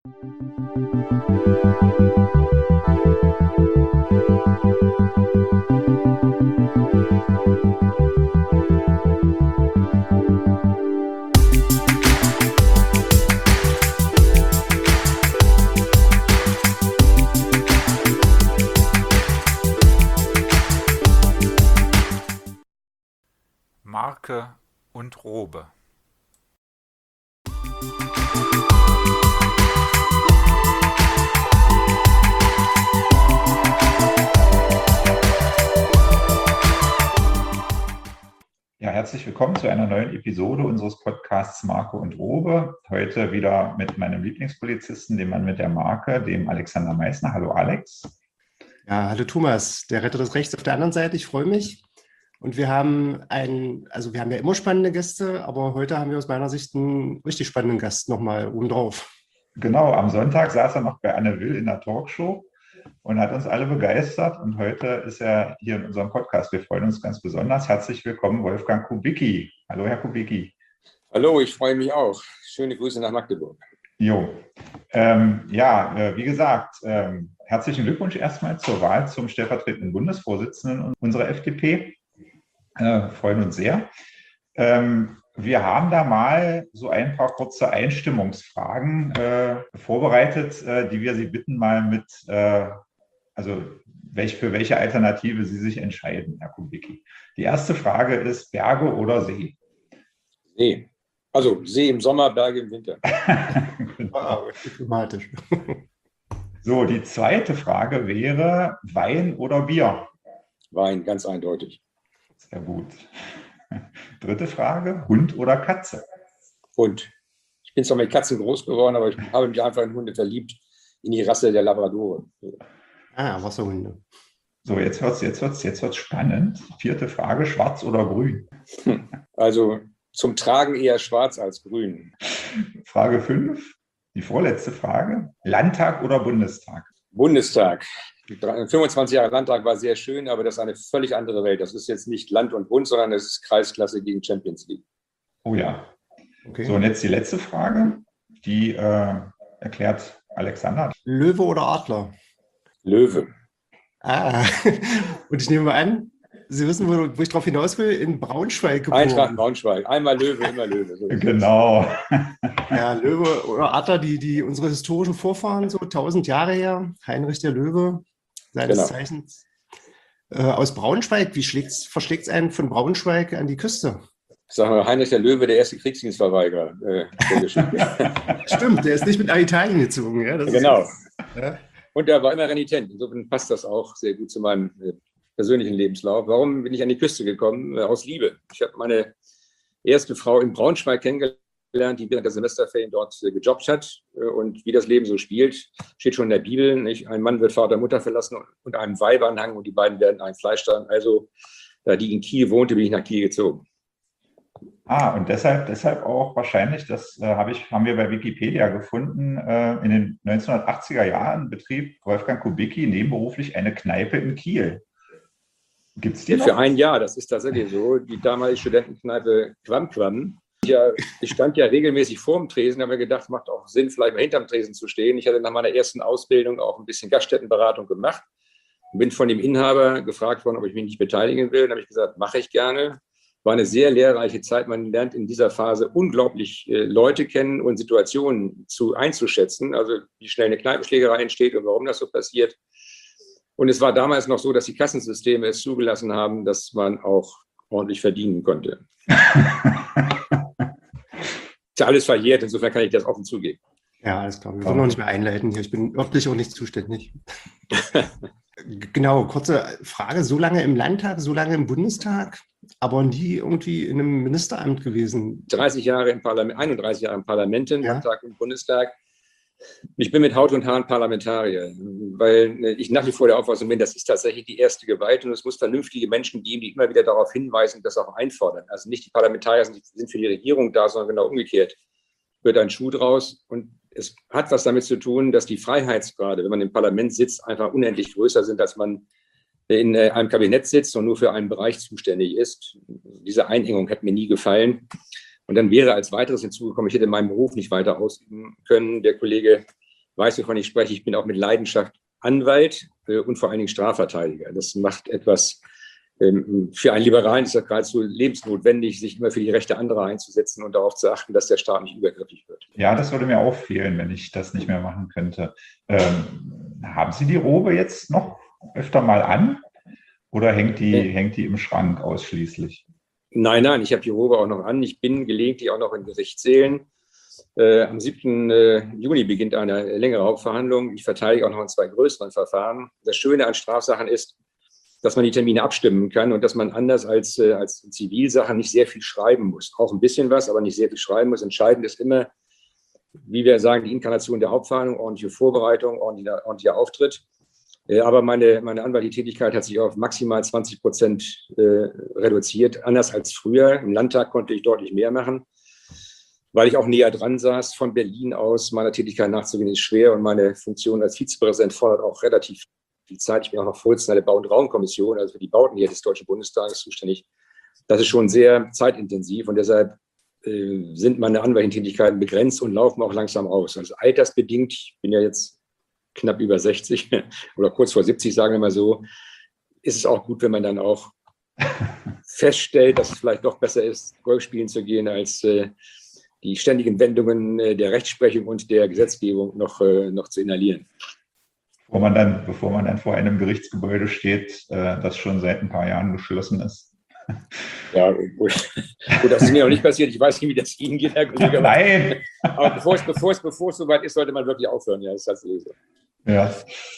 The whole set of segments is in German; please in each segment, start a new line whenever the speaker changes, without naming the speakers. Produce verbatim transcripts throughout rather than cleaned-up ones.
Marke und Robe.
Ja, herzlich willkommen zu einer neuen Episode unseres Podcasts Marke und Robe. Heute wieder mit meinem Lieblingspolizisten, dem Mann mit der Marke, dem Alexander Meissner. Hallo Alex.
Ja, hallo Thomas, der Retter des Rechts auf der anderen Seite. Ich freue mich. Und wir haben einen, also wir haben ja immer spannende Gäste, aber heute haben wir aus meiner Sicht einen richtig spannenden Gast nochmal oben drauf.
Genau, am Sonntag saß er noch bei Anne Will in der Talkshow und hat uns alle begeistert. Und heute ist er hier in unserem Podcast. Wir freuen uns ganz besonders. Herzlich willkommen, Wolfgang Kubicki. Hallo, Herr Kubicki.
Hallo, ich freue mich auch. Schöne Grüße nach Magdeburg.
Jo, ähm, ja, äh, wie gesagt, ähm, herzlichen Glückwunsch erstmal zur Wahl zum stellvertretenden Bundesvorsitzenden unserer F D P. Äh, freuen uns sehr. Ähm, wir haben da mal so ein paar kurze Einstimmungsfragen äh, vorbereitet, äh, die wir Sie bitten, mal mit, äh, also welch, für welche Alternative Sie sich entscheiden, Herr Kubicki. Die erste Frage ist: Berge oder See?
See. Also See im Sommer, Berge im Winter.
Wow, diplomatisch.
So, die zweite Frage wäre: Wein oder Bier?
Wein, ganz eindeutig.
Sehr gut. Dritte Frage: Hund oder Katze?
Hund. Ich bin zwar mit Katzen groß geworden, aber ich habe mich einfach in Hunde verliebt, in die Rasse der Labradore.
Ah, Wasserhunde.
So, jetzt wird es jetzt wird's, jetzt wird's spannend. Vierte Frage: Schwarz oder Grün?
Also zum Tragen eher schwarz als grün.
Frage fünf, die vorletzte Frage: Landtag oder Bundestag?
Bundestag. fünfundzwanzig Jahre Landtag war sehr schön, aber das ist eine völlig andere Welt. Das ist jetzt nicht Land und Bund, sondern es ist Kreisklasse gegen Champions League.
Oh ja.
Okay.
So, und jetzt die letzte Frage, die äh, erklärt Alexander.
Löwe oder Adler?
Löwe.
Ah, und ich nehme mal an, Sie wissen, wo, wo ich drauf hinaus will, in Braunschweig geboren.
Eintracht Braunschweig. Einmal Löwe, immer Löwe. So
Genau.
Ja, Löwe oder Adler, die, die unsere historischen Vorfahren, so tausend Jahre her, Heinrich der Löwe, seines
Genau.
Zeichens, äh, aus Braunschweig. Wie schlägt's, verschlägt es einen von Braunschweig an die Küste?
Ich sage mal, Heinrich der Löwe, der erste Kriegsdienstverweigerer äh, der Geschichte.
Stimmt, der ist nicht mit nach Italien gezogen. Ja, das
Genau.
Ist, ja.
Und er war immer renitent. Insofern passt das auch sehr gut zu meinem äh, persönlichen Lebenslauf. Warum bin ich an die Küste gekommen? Äh, aus Liebe. Ich habe meine erste Frau in Braunschweig kennengelernt, die während der Semesterferien dort äh, gejobbt hat. Äh, und wie das Leben so spielt, steht schon in der Bibel. Nicht? Ein Mann wird Vater und Mutter verlassen und, und einem Weib anhangen und die beiden werden ein Fleisch sein. Also, da die in Kiel wohnte, bin ich nach Kiel gezogen.
Ah, und deshalb, deshalb auch wahrscheinlich, das äh, hab ich, haben wir bei Wikipedia gefunden, äh, in den neunzehnhundertachtziger Jahren betrieb Wolfgang Kubicki nebenberuflich eine Kneipe in Kiel. Gibt es die
Ja,
noch?
für ein Jahr, das ist tatsächlich so. Die damalige Studentenkneipe Quam Quam. Ja, ich stand ja regelmäßig vor dem Tresen, habe mir gedacht, macht auch Sinn, vielleicht mal hinterm Tresen zu stehen. Ich hatte nach meiner ersten Ausbildung auch ein bisschen Gaststättenberatung gemacht und bin von dem Inhaber gefragt worden, ob ich mich nicht beteiligen will. Dann habe ich gesagt, mache ich gerne. War eine sehr lehrreiche Zeit. Man lernt in dieser Phase unglaublich äh, Leute kennen und Situationen zu, einzuschätzen. Also wie schnell eine Kneipenschlägerei entsteht und warum das so passiert. Und es war damals noch so, dass die Kassensysteme es zugelassen haben, dass man auch ordentlich verdienen konnte. Ist ja alles verjährt, insofern kann ich das offen zugeben.
Ja, alles klar. Wir wollen noch nicht mehr einleiten hier. Ich bin örtlich auch nicht zuständig. Genau, kurze Frage. So lange im Landtag, so lange im Bundestag, aber nie irgendwie in einem Ministeramt gewesen.
dreißig Jahre im Parlament, einunddreißig Jahre im Parlament, im
Ja.
Landtag und Bundestag. Ich bin mit Haut und Haaren Parlamentarier, weil ich nach wie vor der Auffassung bin, das ist tatsächlich die erste Gewalt und es muss vernünftige Menschen geben, die immer wieder darauf hinweisen und das auch einfordern. Also nicht die Parlamentarier sind für die Regierung da, sondern genau umgekehrt. Wird ein Schuh draus und es hat was damit zu tun, dass die Freiheitsgrade, wenn man im Parlament sitzt, einfach unendlich größer sind, als man in einem Kabinett sitzt und nur für einen Bereich zuständig ist. Diese Einengung hat mir nie gefallen. Und dann wäre als weiteres hinzugekommen, ich hätte meinen Beruf nicht weiter ausüben können. Der Kollege weiß, wovon ich spreche. Ich bin auch mit Leidenschaft Anwalt äh, und vor allen Dingen Strafverteidiger. Das macht etwas, ähm, für einen Liberalen ist das geradezu lebensnotwendig, sich immer für die Rechte anderer einzusetzen und darauf zu achten, dass der Staat nicht übergriffig wird.
Ja, das würde mir auch fehlen, wenn ich das nicht mehr machen könnte. Ähm, haben Sie die Robe jetzt noch öfter mal an oder hängt die,
okay.
hängt die im Schrank ausschließlich?
Nein, nein, ich habe die Robe auch noch an. Ich bin gelegentlich auch noch in Gerichtssälen. Äh, am siebten Juni beginnt eine längere Hauptverhandlung. Ich verteidige auch noch in zwei größeren Verfahren. Das Schöne an Strafsachen ist, dass man die Termine abstimmen kann und dass man anders als, äh, als in Zivilsachen nicht sehr viel schreiben muss. Auch ein bisschen was, aber nicht sehr viel schreiben muss. Entscheidend ist immer, wie wir sagen, die Inkarnation der Hauptverhandlung, ordentliche Vorbereitung, ordentlicher, ordentlicher Auftritt. Äh, aber meine, meine anwaltliche Tätigkeit hat sich auf maximal zwanzig Prozent äh, reduziert, anders als früher. Im Landtag konnte ich deutlich mehr machen. Weil ich auch näher dran saß, von Berlin aus meiner Tätigkeit nachzugehen, ist schwer und meine Funktion als Vizepräsident fordert auch relativ viel Zeit. Ich bin auch noch Vorsitzender der Bau- und Raumkommission, also für die Bauten hier des Deutschen Bundestages zuständig. Das ist schon sehr zeitintensiv und deshalb äh, sind meine anwaltlichen Tätigkeiten begrenzt und laufen auch langsam aus. Also altersbedingt, ich bin ja jetzt knapp über sechzig oder kurz vor siebzig, sagen wir mal so, ist es auch gut, wenn man dann auch feststellt, dass es vielleicht doch besser ist, Golf spielen zu gehen, als äh, die ständigen Wendungen der Rechtsprechung und der Gesetzgebung noch, äh, noch zu inhalieren.
Bevor man, dann, bevor man dann vor einem Gerichtsgebäude steht, äh, das schon seit ein paar Jahren geschlossen ist.
Ja, gut. Gut, das ist mir noch nicht passiert. Ich weiß nicht, wie das Ihnen geht, Herr Kollege.
Nein!
Aber bevor es, bevor, es, bevor es soweit ist, sollte man wirklich aufhören. Ja, das ist das Lese.
Ja.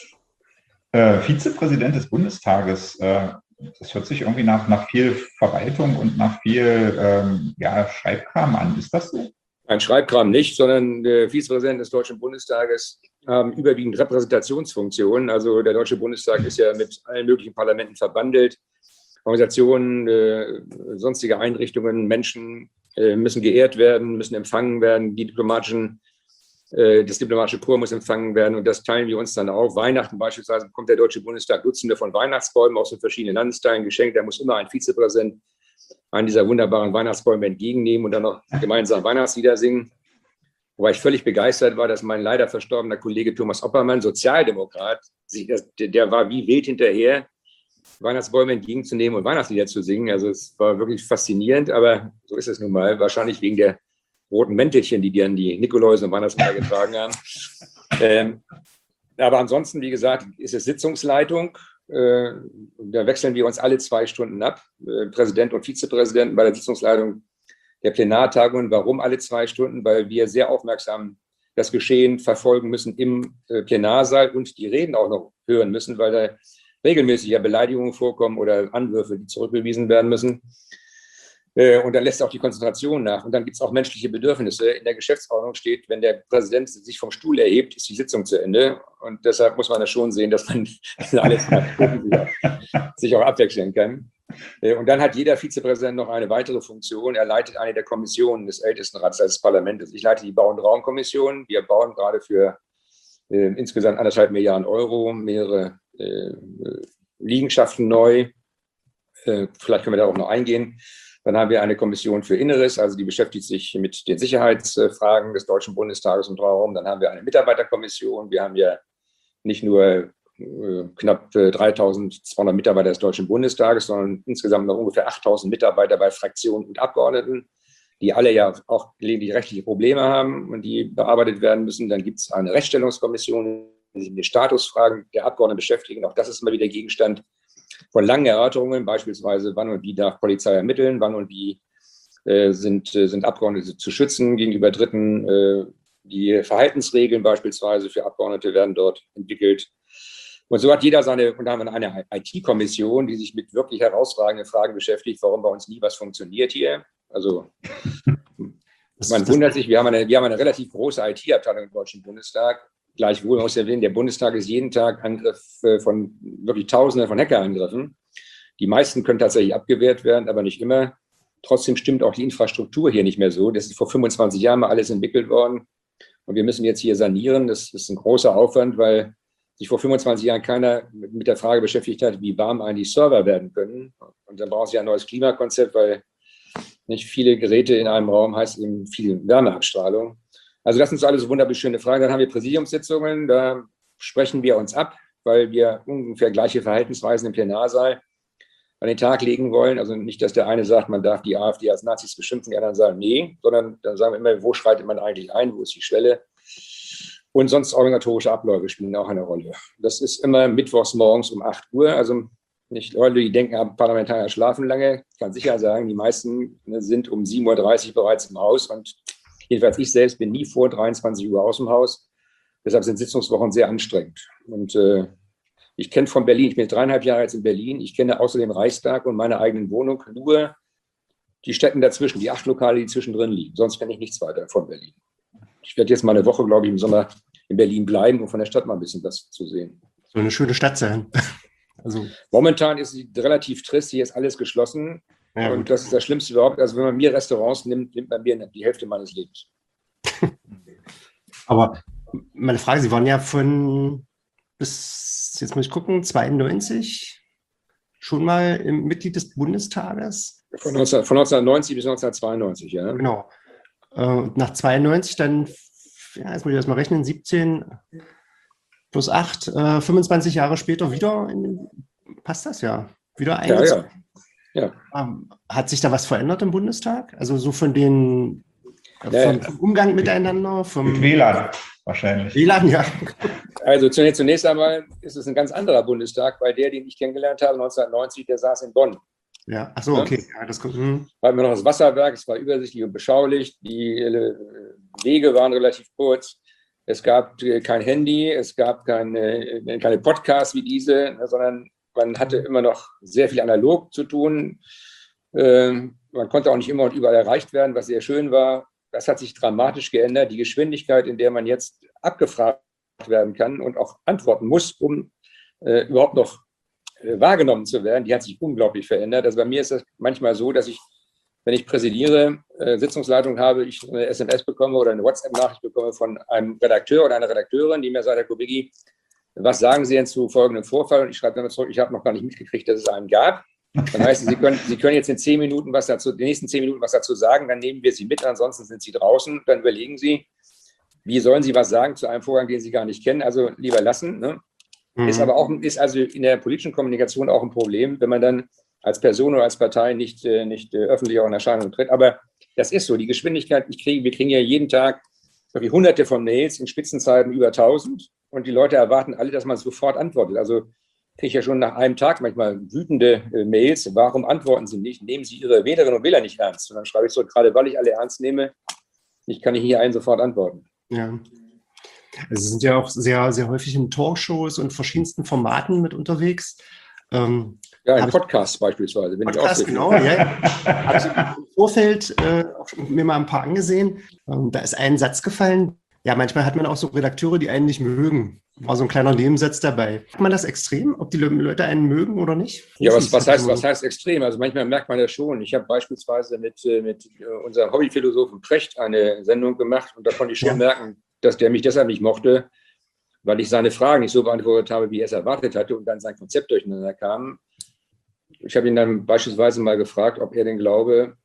Äh, Vizepräsident des Bundestages, äh, das hört sich irgendwie nach, nach viel Verwaltung und nach viel ähm, ja, Schreibkram an. Ist das so?
Ein Schreibkram nicht, sondern der Vizepräsident des Deutschen Bundestages haben überwiegend Repräsentationsfunktionen. Also der Deutsche Bundestag ist ja mit allen möglichen Parlamenten verbandelt. Organisationen, äh, sonstige Einrichtungen, Menschen äh, müssen geehrt werden, müssen empfangen werden. Die diplomatischen, äh, das diplomatische Korps muss empfangen werden und das teilen wir uns dann auf. Weihnachten beispielsweise bekommt der Deutsche Bundestag Dutzende von Weihnachtsbäumen aus den verschiedenen Landesteilen geschenkt. Da muss immer ein Vizepräsident einen dieser wunderbaren Weihnachtsbäume entgegennehmen und dann noch gemeinsam Weihnachtslieder singen. Wobei ich völlig begeistert war, dass mein leider verstorbener Kollege Thomas Oppermann, Sozialdemokrat, der war wie wild hinterher, Weihnachtsbäume entgegenzunehmen und Weihnachtslieder zu singen. Also es war wirklich faszinierend, aber so ist es nun mal. Wahrscheinlich wegen der roten Mäntelchen, die dann die Nikoläuse und Weihnachtslieder getragen haben. Ähm, aber ansonsten, wie gesagt, ist es Sitzungsleitung. Äh, da wechseln wir uns alle zwei Stunden ab, äh, Präsident und Vizepräsidenten bei der Sitzungsleitung der Plenartagungen. Warum alle zwei Stunden? Weil wir sehr aufmerksam das Geschehen verfolgen müssen im äh, Plenarsaal und die Reden auch noch hören müssen, weil da regelmäßig ja Beleidigungen vorkommen oder Anwürfe, die zurückgewiesen werden müssen. Äh, und dann lässt auch die Konzentration nach. Und dann gibt es auch menschliche Bedürfnisse. In der Geschäftsordnung steht, wenn der Präsident sich vom Stuhl erhebt, ist die Sitzung zu Ende. Und deshalb muss man das schon sehen, dass man alles sich auch abwechseln kann. Äh, und dann hat jeder Vizepräsident noch eine weitere Funktion. Er leitet eine der Kommissionen des Ältestenrats des Parlaments. Ich leite die Bau- und Raumkommission. Wir bauen gerade für äh, insgesamt anderthalb Milliarden Euro mehrere äh, Liegenschaften neu. Äh, vielleicht können wir darauf noch eingehen. Dann haben wir eine Kommission für Inneres, also die beschäftigt sich mit den Sicherheitsfragen des Deutschen Bundestages und Raum. Dann haben wir eine Mitarbeiterkommission. Wir haben ja nicht nur äh, knapp äh, dreitausendzweihundert Mitarbeiter des Deutschen Bundestages, sondern insgesamt noch ungefähr achttausend Mitarbeiter bei Fraktionen und Abgeordneten, die alle ja auch gelegentlich rechtliche Probleme haben und die bearbeitet werden müssen. Dann gibt es eine Rechtsstellungskommission, die sich mit den Statusfragen der Abgeordneten beschäftigen. Auch das ist immer wieder Gegenstand von langen Erörterungen, beispielsweise wann und wie darf Polizei ermitteln, wann und wie äh, sind, äh, sind Abgeordnete zu schützen gegenüber Dritten. Äh, die Verhaltensregeln beispielsweise für Abgeordnete werden dort entwickelt. Und so hat jeder seine, und da haben wir eine I T-Kommission, die sich mit wirklich herausragenden Fragen beschäftigt, warum bei uns nie was funktioniert hier. Also man wundert sich, wir haben eine, wir haben eine relativ große I T-Abteilung im Deutschen Bundestag. Gleichwohl, man muss erwähnen, der Bundestag ist jeden Tag Angriff von wirklich Tausenden von Hackerangriffen. Die meisten können tatsächlich abgewehrt werden, aber nicht immer. Trotzdem stimmt auch die Infrastruktur hier nicht mehr so. Das ist vor fünfundzwanzig Jahren mal alles entwickelt worden. Und wir müssen jetzt hier sanieren. Das ist ein großer Aufwand, weil sich vor fünfundzwanzig Jahren keiner mit der Frage beschäftigt hat, wie warm eigentlich Server werden können. Und dann brauchen Sie ein neues Klimakonzept, weil nicht viele Geräte in einem Raum heißt eben viel Wärmeabstrahlung. Also das sind so alles wunderschöne Fragen. Dann haben wir Präsidiumssitzungen, da sprechen wir uns ab, weil wir ungefähr gleiche Verhaltensweisen im Plenarsaal an den Tag legen wollen. Also nicht, dass der eine sagt, man darf die AfD als Nazis beschimpfen, die anderen sagen, nee, sondern dann sagen wir immer, wo schreitet man eigentlich ein, wo ist die Schwelle? Und sonst organisatorische Abläufe spielen auch eine Rolle. Das ist immer mittwochs morgens um acht Uhr. Also nicht Leute, die denken, Parlamentarier schlafen lange. Ich kann sicher sagen, die meisten sind um sieben Uhr dreißig bereits im Haus. Und jedenfalls ich selbst bin nie vor dreiundzwanzig Uhr aus dem Haus. Deshalb sind Sitzungswochen sehr anstrengend. Und äh, ich kenne von Berlin, ich bin dreieinhalb Jahre jetzt in Berlin, ich kenne außer dem Reichstag und meiner eigenen Wohnung nur die Städte dazwischen, die acht Lokale, die zwischendrin liegen. Sonst kenne ich nichts weiter von Berlin. Ich werde jetzt mal eine Woche, glaube ich, im Sommer in Berlin bleiben, um von der Stadt mal ein bisschen was zu sehen.
Soll eine schöne Stadt sein. Also.
Momentan ist sie relativ trist, hier ist alles geschlossen. Ja, und das ist das Schlimmste überhaupt. Also wenn man mir Restaurants nimmt, nimmt man mir die Hälfte meines Lebens.
Aber meine Frage, Sie waren ja von bis, jetzt muss ich gucken, zweiundneunzig schon mal im Mitglied des Bundestages?
Von, neunzehn, von neunzehnhundertneunzig bis neunzehnhundertzweiundneunzig, ja.
Genau. Und nach zweiundneunzig dann, ja, jetzt muss ich das mal rechnen, siebzehn plus acht, äh, fünfundzwanzig Jahre später wieder, in, passt das ja, wieder eingezogen.
Ja, ja. Ja.
Ähm, hat sich da was verändert im Bundestag? Also so von den,
ja,
vom, vom Umgang miteinander? Vom
Mit W L A N wahrscheinlich.
W L A N, ja.
Also zunächst, zunächst einmal ist es ein ganz anderer Bundestag, weil der, den ich kennengelernt habe, neunzehnhundertneunzig, der saß in Bonn.
Ja, ach so, okay. Ja, das kommt, hm.
War immer noch das Wasserwerk, es war übersichtlich und beschaulich, die Wege waren relativ kurz, es gab kein Handy, es gab keine, keine Podcasts wie diese, sondern man hatte immer noch sehr viel analog zu tun. Man konnte auch nicht immer und überall erreicht werden, was sehr schön war. Das hat sich dramatisch geändert. Die Geschwindigkeit, in der man jetzt abgefragt werden kann und auch antworten muss, um äh, überhaupt noch äh, wahrgenommen zu werden, die hat sich unglaublich verändert. Also bei mir ist es manchmal so, dass ich, wenn ich präsidiere, äh, Sitzungsleitung habe, ich eine S M S bekomme oder eine WhatsApp-Nachricht bekomme von einem Redakteur oder einer Redakteurin, die mir sagt, Herr Kubicki, was sagen Sie denn zu folgendem Vorfall? Und ich schreibe dann zurück, ich habe noch gar nicht mitgekriegt, dass es einen gab. Dann heißt es, Sie können, Sie können jetzt in zehn Minuten was dazu, die nächsten zehn Minuten was dazu sagen, dann nehmen wir Sie mit, ansonsten sind Sie draußen. Dann überlegen Sie, wie sollen Sie was sagen zu einem Vorgang, den Sie gar nicht kennen? Also lieber lassen. Ne? Mhm. Ist aber auch, ist also in der politischen Kommunikation auch ein Problem, wenn man dann als Person oder als Partei nicht, nicht öffentlich auch in Erscheinung tritt. Aber das ist so, die Geschwindigkeit, ich kriege, wir kriegen ja jeden Tag wirklich hunderte von Mails, in Spitzenzeiten über tausend. Und die Leute erwarten alle, dass man sofort antwortet. Also kriege ich ja schon nach einem Tag manchmal wütende äh, Mails. Warum antworten Sie nicht? Nehmen Sie Ihre Wählerinnen und Wähler nicht ernst? Und dann schreibe ich so, gerade weil ich alle ernst nehme, ich kann nicht hier allen sofort antworten.
Ja. Also Sie sind ja auch sehr, sehr häufig in Talkshows und verschiedensten Formaten mit unterwegs. Ähm,
ja, in Podcasts beispielsweise. Bin
Podcast, ich auch genau, ja. Habe ich im Vorfeld äh, auch mir mal ein paar angesehen. Ähm, da ist ein Satz gefallen. Ja, manchmal hat man auch so Redakteure, die einen nicht mögen. War so ein kleiner Nebensatz dabei. Merkt man das extrem, ob die Leute einen mögen oder nicht?
Ja, was, was, heißt, was heißt extrem? Also manchmal merkt man das schon. Ich habe beispielsweise mit, mit unserem Hobbyphilosophen Precht eine Sendung gemacht und da konnte ich schon ja. merken, dass der mich deshalb nicht mochte, weil ich seine Fragen nicht so beantwortet habe, wie er es erwartet hatte und dann sein Konzept durcheinander kam. Ich habe ihn dann beispielsweise mal gefragt, ob er denn glaube,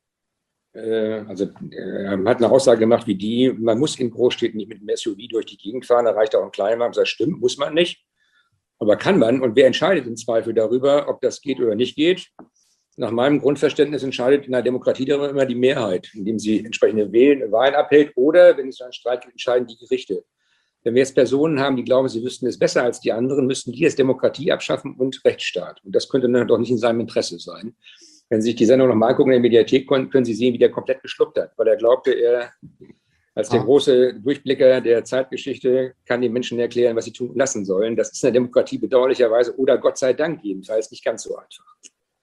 also er hat eine Aussage gemacht wie die, man muss in Großstädten nicht mit dem S U V durch die Gegend fahren, da reicht auch ein Kleinwagen. Das stimmt, muss man nicht, aber kann man. Und wer entscheidet im Zweifel darüber, ob das geht oder nicht geht? Nach meinem Grundverständnis entscheidet in der Demokratie darüber immer die Mehrheit, indem sie entsprechende Wählen, Wahlen abhält oder, wenn es einen Streit gibt, entscheiden die Gerichte. Wenn wir jetzt Personen haben, die glauben, sie wüssten es besser als die anderen, müssten die jetzt Demokratie abschaffen und Rechtsstaat. Und das könnte dann doch nicht in seinem Interesse sein. Wenn Sie sich die Sendung nochmal angucken in der Mediathek, können Sie sehen, wie der komplett geschluckt hat, weil er glaubte, er als der große Durchblicker der Zeitgeschichte kann den Menschen erklären, was sie tun lassen sollen. Das ist in der Demokratie bedauerlicherweise oder Gott sei Dank jedenfalls nicht ganz so einfach.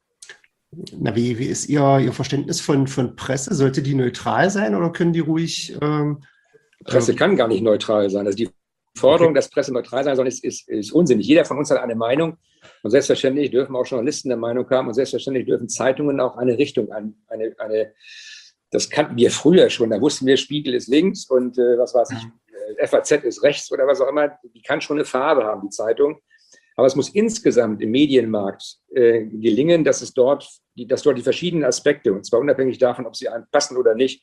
Na, wie, wie ist Ihr, Ihr Verständnis von, von Presse? Sollte die neutral sein oder können die ruhig... Ähm,
Presse kann gar nicht neutral sein. Also die Forderung, dass Presse neutral sein soll, ist, ist, ist unsinnig. Jeder von uns hat eine Meinung und selbstverständlich dürfen auch Journalisten eine Meinung haben und selbstverständlich dürfen Zeitungen auch eine Richtung an. Eine, eine, das kannten wir früher schon. Da wussten wir, Spiegel ist links und äh, was weiß ich, äh, F A Z ist rechts oder was auch immer. Die kann schon eine Farbe haben, die Zeitung. Aber es muss insgesamt im Medienmarkt äh, gelingen, dass es dort die, dass dort die verschiedenen Aspekte, und zwar unabhängig davon, ob sie einem passen oder nicht,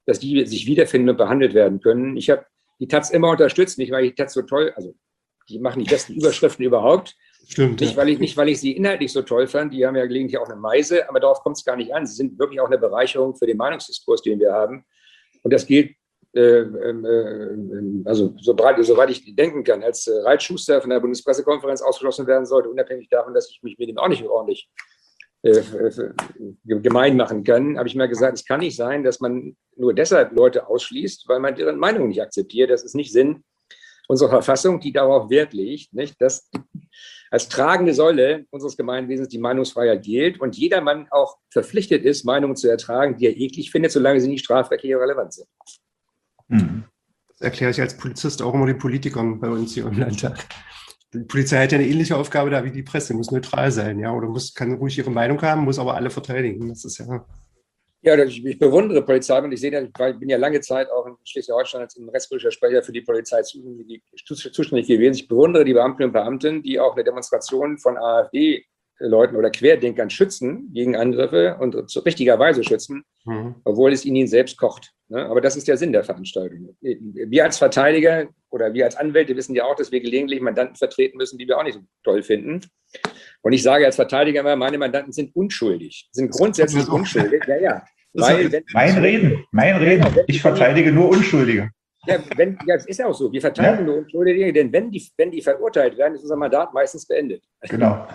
dass die sich wiederfinden und behandelt werden können. Ich habe die Taz immer unterstützt, nicht weil ich die Taz so toll, also die machen die besten Überschriften überhaupt.
Stimmt.
Nicht,
Ja.
weil ich, nicht, weil ich sie inhaltlich so toll fand, die haben ja gelegentlich auch eine Meise, aber darauf kommt es gar nicht an. Sie sind wirklich auch eine Bereicherung für den Meinungsdiskurs, den wir haben. Und das gilt, äh, äh, also soweit, soweit ich denken kann, als äh, Ralf Schuster von der Bundespressekonferenz ausgeschlossen werden sollte, unabhängig davon, dass ich mich mit ihm auch nicht ordentlich äh, gemein machen kann, habe ich mir gesagt, es kann nicht sein, dass man nur deshalb Leute ausschließt, weil man deren Meinung nicht akzeptiert. Das ist nicht Sinn unserer Verfassung, die darauf Wert legt, nicht, dass als tragende Säule unseres Gemeinwesens die Meinungsfreiheit gilt und jedermann auch verpflichtet ist, Meinungen zu ertragen, die er eklig findet, solange sie nicht strafrechtlich relevant sind.
Mhm.
Das erkläre ich als Polizist auch immer den Politikern bei uns hier im Landtag. Die Polizei hat ja eine ähnliche Aufgabe da wie die Presse, muss neutral sein, ja, oder muss, kann ruhig ihre Meinung haben, muss aber alle verteidigen. Das ist ja.
Ja, ich, ich bewundere Polizei und ich sehe, ich bin ja lange Zeit auch in Schleswig-Holstein als rechtspolitischer Sprecher für die Polizei zuständig gewesen. Ich bewundere die Beamtinnen und Beamten, die auch eine Demonstration von AfD-Leuten oder Querdenkern schützen gegen Angriffe und zu richtiger Weise schützen, mhm. obwohl es ihnen selbst kocht. Aber das ist der Sinn der Veranstaltung. Wir als Verteidiger oder wir als Anwälte wissen ja auch, dass wir gelegentlich Mandanten vertreten müssen, die wir auch nicht so toll finden. Und ich sage als Verteidiger immer, meine Mandanten sind unschuldig, sind grundsätzlich unschuldig. Ja, ja.
Weil, wenn, mein Reden, mein Reden. Ich verteidige nur Unschuldige.
Ja, wenn, ja, das ist auch so. Wir verteidigen ja. nur Unschuldige, denn wenn die, wenn die verurteilt werden, ist unser Mandat meistens beendet.
Genau.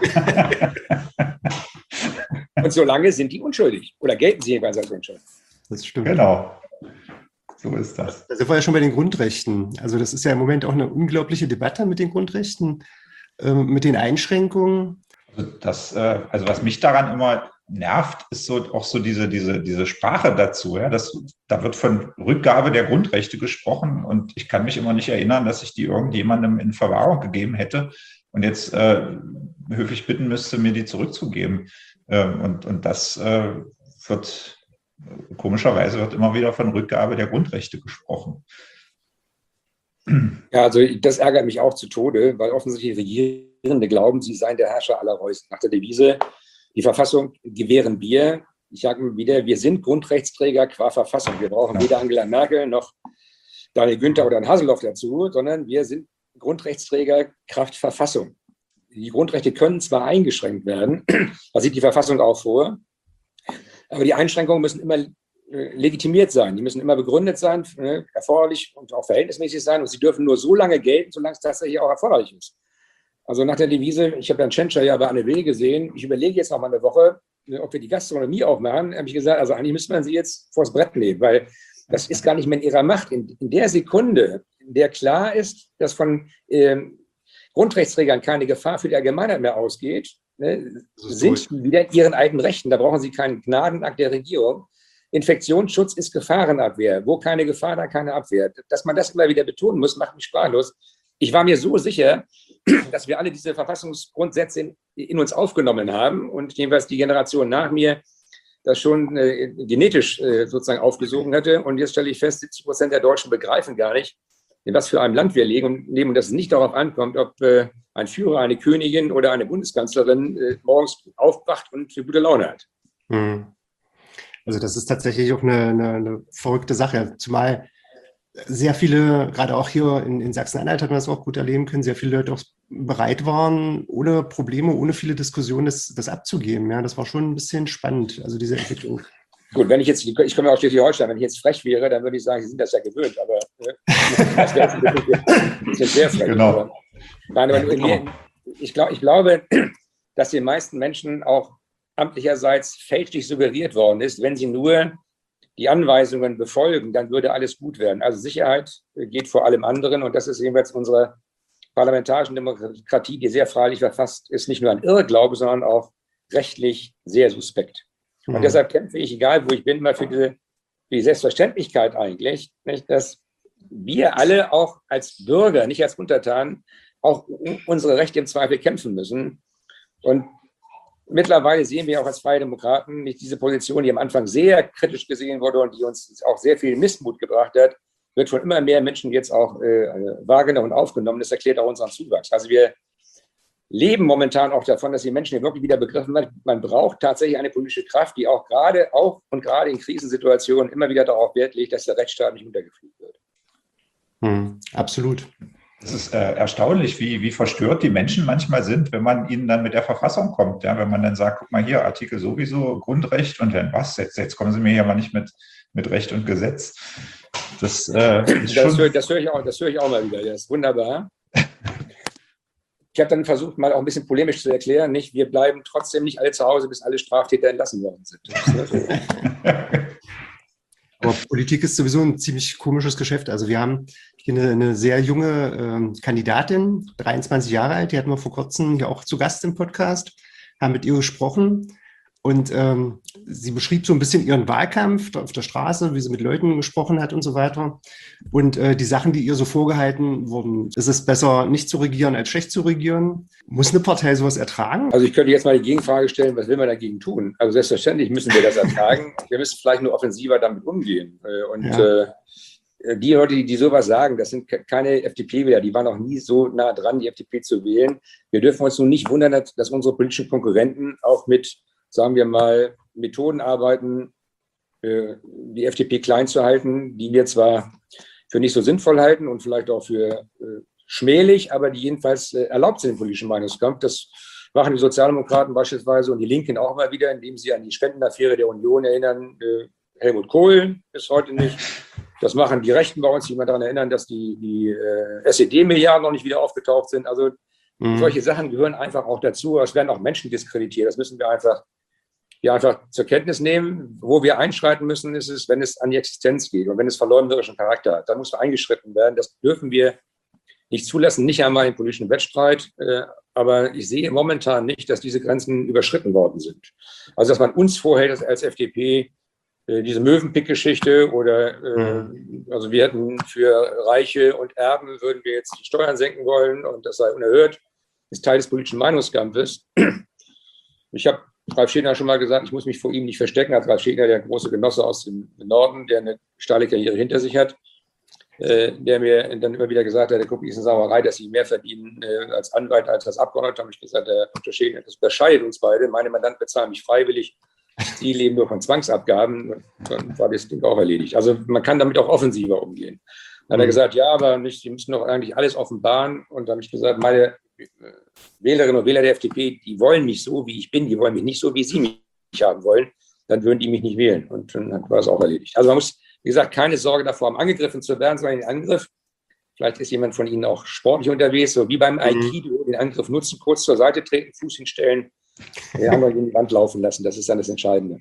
Und solange sind die unschuldig oder gelten sie jeweils als unschuldig.
Das stimmt.
Genau. So ist das.
Da sind wir ja schon bei den Grundrechten. Also das ist ja im Moment auch eine unglaubliche Debatte mit den Grundrechten, äh, mit den Einschränkungen.
Also, das, äh, also was mich daran immer nervt, ist so auch so diese, diese, diese Sprache dazu. Ja? Das, da wird von Rückgabe der Grundrechte gesprochen und ich kann mich immer nicht erinnern, dass ich die irgendjemandem in Verwahrung gegeben hätte und jetzt äh, höflich bitten müsste, mir die zurückzugeben. Ähm, und, und das äh, wird, komischerweise wird immer wieder von Rückgabe der Grundrechte gesprochen.
Ja, also das ärgert mich auch zu Tode, weil offensichtlich Regierende glauben, sie seien der Herrscher aller Reußen. Nach der Devise, die Verfassung gewähren wir. Ich sage wieder, wir sind Grundrechtsträger qua Verfassung. Wir brauchen weder Angela Merkel noch Daniel Günther oder einen Haseloff dazu, sondern wir sind Grundrechtsträger kraft Verfassung. Die Grundrechte können zwar eingeschränkt werden, das sieht die Verfassung auch vor, aber die Einschränkungen müssen immer legitimiert sein. Die müssen immer begründet sein, ne, erforderlich und auch verhältnismäßig sein. Und sie dürfen nur so lange gelten, solange es tatsächlich auch erforderlich ist. Also nach der Devise, ich habe Herrn Tschentscher ja bei Anne Will gesehen, ich überlege jetzt noch mal eine Woche, ob wir die Gastronomie aufmachen, habe ich gesagt, also eigentlich müsste man sie jetzt vors Brett nehmen, weil das ist gar nicht mehr in ihrer Macht. In, in der Sekunde, in der klar ist, dass von ähm, Grundrechtsträgern keine Gefahr für die Allgemeinheit mehr ausgeht, ne, sind sie wieder in ihren alten Rechten. Da brauchen sie keinen Gnadenakt der Regierung. Infektionsschutz ist Gefahrenabwehr. Wo keine Gefahr, da keine Abwehr. Dass man das immer wieder betonen muss, macht mich sprachlos. Ich war mir so sicher, dass wir alle diese Verfassungsgrundsätze in, in uns aufgenommen haben und jedenfalls die Generation nach mir das schon äh, genetisch äh, sozusagen aufgesogen hatte. Und jetzt stelle ich fest, siebzig Prozent der Deutschen begreifen gar nicht, in was für einem Land wir leben und, leben, und dass es nicht darauf ankommt, ob äh, ein Führer, eine Königin oder eine Bundeskanzlerin äh, morgens aufwacht und für gute Laune hat.
Hm. Also das ist tatsächlich auch eine, eine, eine verrückte Sache, zumal sehr viele, gerade auch hier in, in Sachsen-Anhalt hat man das auch gut erleben können, sehr viele Leute auch bereit waren, ohne Probleme, ohne viele Diskussionen das, das abzugeben. Ja, das war schon ein bisschen spannend, also diese Entwicklung.
Gut, wenn ich jetzt, ich komme aus Schleswig-Holstein, wenn ich jetzt frech wäre, dann würde ich sagen, Sie sind das ja gewöhnt, aber äh, das sind sehr frech.
Genau.
Aber, nein, aber genau. Ich, glaub, ich glaube, dass den meisten Menschen auch amtlicherseits fälschlich suggeriert worden ist, wenn sie nur die Anweisungen befolgen, dann würde alles gut werden. Also Sicherheit geht vor allem anderen und das ist jedenfalls unsere parlamentarischen Demokratie, die sehr freilich verfasst ist, nicht nur ein Irrglaube, sondern auch rechtlich sehr suspekt. Und mhm. deshalb kämpfe ich, egal wo ich bin, mal für diese für die Selbstverständlichkeit eigentlich, nicht, dass wir alle auch als Bürger, nicht als Untertanen, auch um unsere Rechte im Zweifel kämpfen müssen. Und mittlerweile sehen wir auch als Freie Demokraten nicht diese Position, die am Anfang sehr kritisch gesehen wurde und die uns auch sehr viel Missmut gebracht hat, wird von immer mehr Menschen jetzt auch äh, wahrgenommen und aufgenommen. Das erklärt auch unseren Zuwachs. Also wir leben momentan auch davon, dass die Menschen hier wirklich wieder begriffen haben, man braucht tatsächlich eine politische Kraft, die auch gerade auch und gerade in Krisensituationen immer wieder darauf Wert legt, dass der Rechtsstaat nicht untergeflutet wird.
Hm, absolut.
Es ist äh, erstaunlich, wie, wie verstört die Menschen manchmal sind, wenn man ihnen dann mit der Verfassung kommt. Ja? Wenn man dann sagt, guck mal hier, Artikel sowieso, Grundrecht und dann was? Jetzt, jetzt kommen Sie mir hier mal nicht mit, mit Recht und Gesetz. Das, äh, ist
das,
schon
höre, das, höre ich auch, das höre ich auch mal wieder. Das ist wunderbar. Ich habe dann versucht, mal auch ein bisschen polemisch zu erklären, nicht? Wir bleiben trotzdem nicht alle zu Hause, bis alle Straftäter entlassen worden sind.
Aber Politik ist sowieso ein ziemlich komisches Geschäft. Also wir haben hier eine, eine sehr junge ähm, Kandidatin, dreiundzwanzig Jahre alt, die hatten wir vor kurzem hier auch zu Gast im Podcast, haben mit ihr gesprochen und ähm, sie beschrieb so ein bisschen ihren Wahlkampf auf der Straße, wie sie mit Leuten gesprochen hat und so weiter. Und äh, die Sachen, die ihr so vorgehalten wurden, ist es besser, nicht zu regieren, als schlecht zu regieren? Muss eine Partei sowas ertragen?
Also ich könnte jetzt mal die Gegenfrage stellen, was will man dagegen tun? Also selbstverständlich müssen wir das ertragen. Wir müssen vielleicht nur offensiver damit umgehen. Und ja. äh, die Leute, die, die sowas sagen, das sind keine F D P-Wähler, die waren noch nie so nah dran, die F D P zu wählen. Wir dürfen uns nun nicht wundern, dass unsere politischen Konkurrenten auch mit, sagen wir mal, Methoden arbeiten, äh, die F D P klein zu halten, die wir zwar für nicht so sinnvoll halten und vielleicht auch für äh, schmählich, aber die jedenfalls äh, erlaubt sind im politischen Meinungskampf. Das machen die Sozialdemokraten beispielsweise und die Linken auch mal wieder, indem sie an die Spendenaffäre der Union erinnern. Äh, Helmut Kohl bis heute nicht. Das machen die Rechten bei uns, die mal daran erinnern, dass die, die äh, S E D-Milliarden noch nicht wieder aufgetaucht sind. Also mhm. solche Sachen gehören einfach auch dazu. Es werden auch Menschen diskreditiert. Das müssen wir einfach, wir einfach zur Kenntnis nehmen. Wo wir einschreiten müssen, ist es, wenn es an die Existenz geht und wenn es verleumderischen Charakter hat. Dann muss eingeschritten werden. Das dürfen wir nicht zulassen, nicht einmal im politischen Wettstreit. Äh, aber ich sehe momentan nicht, dass diese Grenzen überschritten worden sind. Also dass man uns vorhält als, als F D P, diese Möwenpick-Geschichte oder äh, also wir hätten für Reiche und Erben würden wir jetzt die Steuern senken wollen und das sei unerhört, ist Teil des politischen Meinungskampfes. Ich habe Ralf Schedner schon mal gesagt, ich muss mich vor ihm nicht verstecken, als Ralf Schedner, der große Genosse aus dem Norden, der eine steile Karriere hinter sich hat, äh, der mir dann immer wieder gesagt hat, guck, ist eine Sauerei, dass sie mehr verdienen äh, als Anwalt als als Abgeordneter. Habe ich gesagt, Herr Doktor Schedner, das unterscheidet uns beide. Meine Mandanten bezahlen mich freiwillig. Die leben nur von Zwangsabgaben, dann war das Ding auch erledigt. Also man kann damit auch offensiver umgehen. Dann hat er gesagt, ja, aber nicht, Sie müssen doch eigentlich alles offenbaren. Und dann habe ich gesagt, meine Wählerinnen und Wähler der F D P, die wollen mich so, wie ich bin, die wollen mich nicht so, wie Sie mich haben wollen. Dann würden die mich nicht wählen. Und dann war es auch erledigt. Also man muss, wie gesagt, keine Sorge davor haben, angegriffen zu werden, sondern den Angriff. Vielleicht ist jemand von Ihnen auch sportlich unterwegs, so wie beim mhm. Aikido, den Angriff nutzen, kurz zur Seite treten, Fuß hinstellen. Wir haben wir in die Wand laufen lassen, das ist dann das Entscheidende.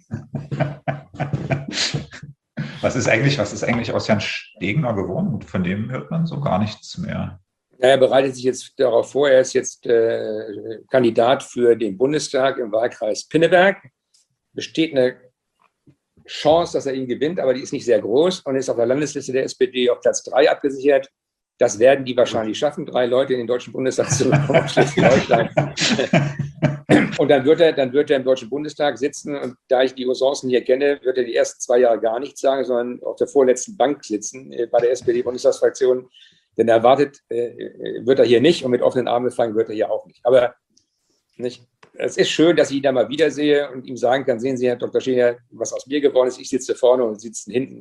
Was ist eigentlich, was ist eigentlich aus Jan Stegner geworden? Von dem hört man so gar nichts mehr.
Er bereitet sich jetzt darauf vor, er ist jetzt äh, Kandidat für den Bundestag im Wahlkreis Pinneberg. Besteht eine Chance, dass er ihn gewinnt, aber die ist nicht sehr groß und ist auf der Landesliste der S P D auf Platz drei abgesichert. Das werden die wahrscheinlich schaffen, drei Leute in den Deutschen Bundestag zu bekommen, Schleswig-Holstein. Und dann wird, er, dann wird er im Deutschen Bundestag sitzen und da ich die Usancen hier kenne, wird er die ersten zwei Jahre gar nichts sagen, sondern auf der vorletzten Bank sitzen äh, bei der S P D-Bundestagsfraktion. Denn erwartet äh, wird er hier nicht und mit offenen Armen empfangen wird er hier auch nicht. Aber nicht, es ist schön, dass ich ihn da mal wiedersehe und ihm sagen kann, sehen Sie, Herr Doktor Schedner, was aus mir geworden ist. Ich sitze vorne und Sie sitzen hinten.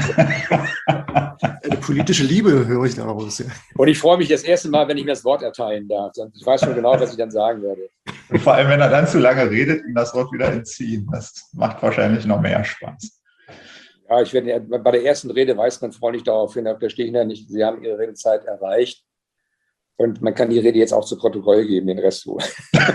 Eine politische Liebe höre ich daraus. Ja.
Und ich freue mich das erste Mal, wenn ich mir das Wort erteilen darf. Ich weiß schon genau, was ich dann sagen werde.
Und vor allem, wenn er dann zu lange redet, ihm das Wort wieder entziehen. Das macht wahrscheinlich noch mehr Spaß.
Ja, ich werde, bei der ersten Rede weist man freundlich darauf hin, Herr Doktor Schedner, nicht, Sie haben Ihre Redezeit erreicht. Und man kann die Rede jetzt auch zu Protokoll geben, den Rest wohl.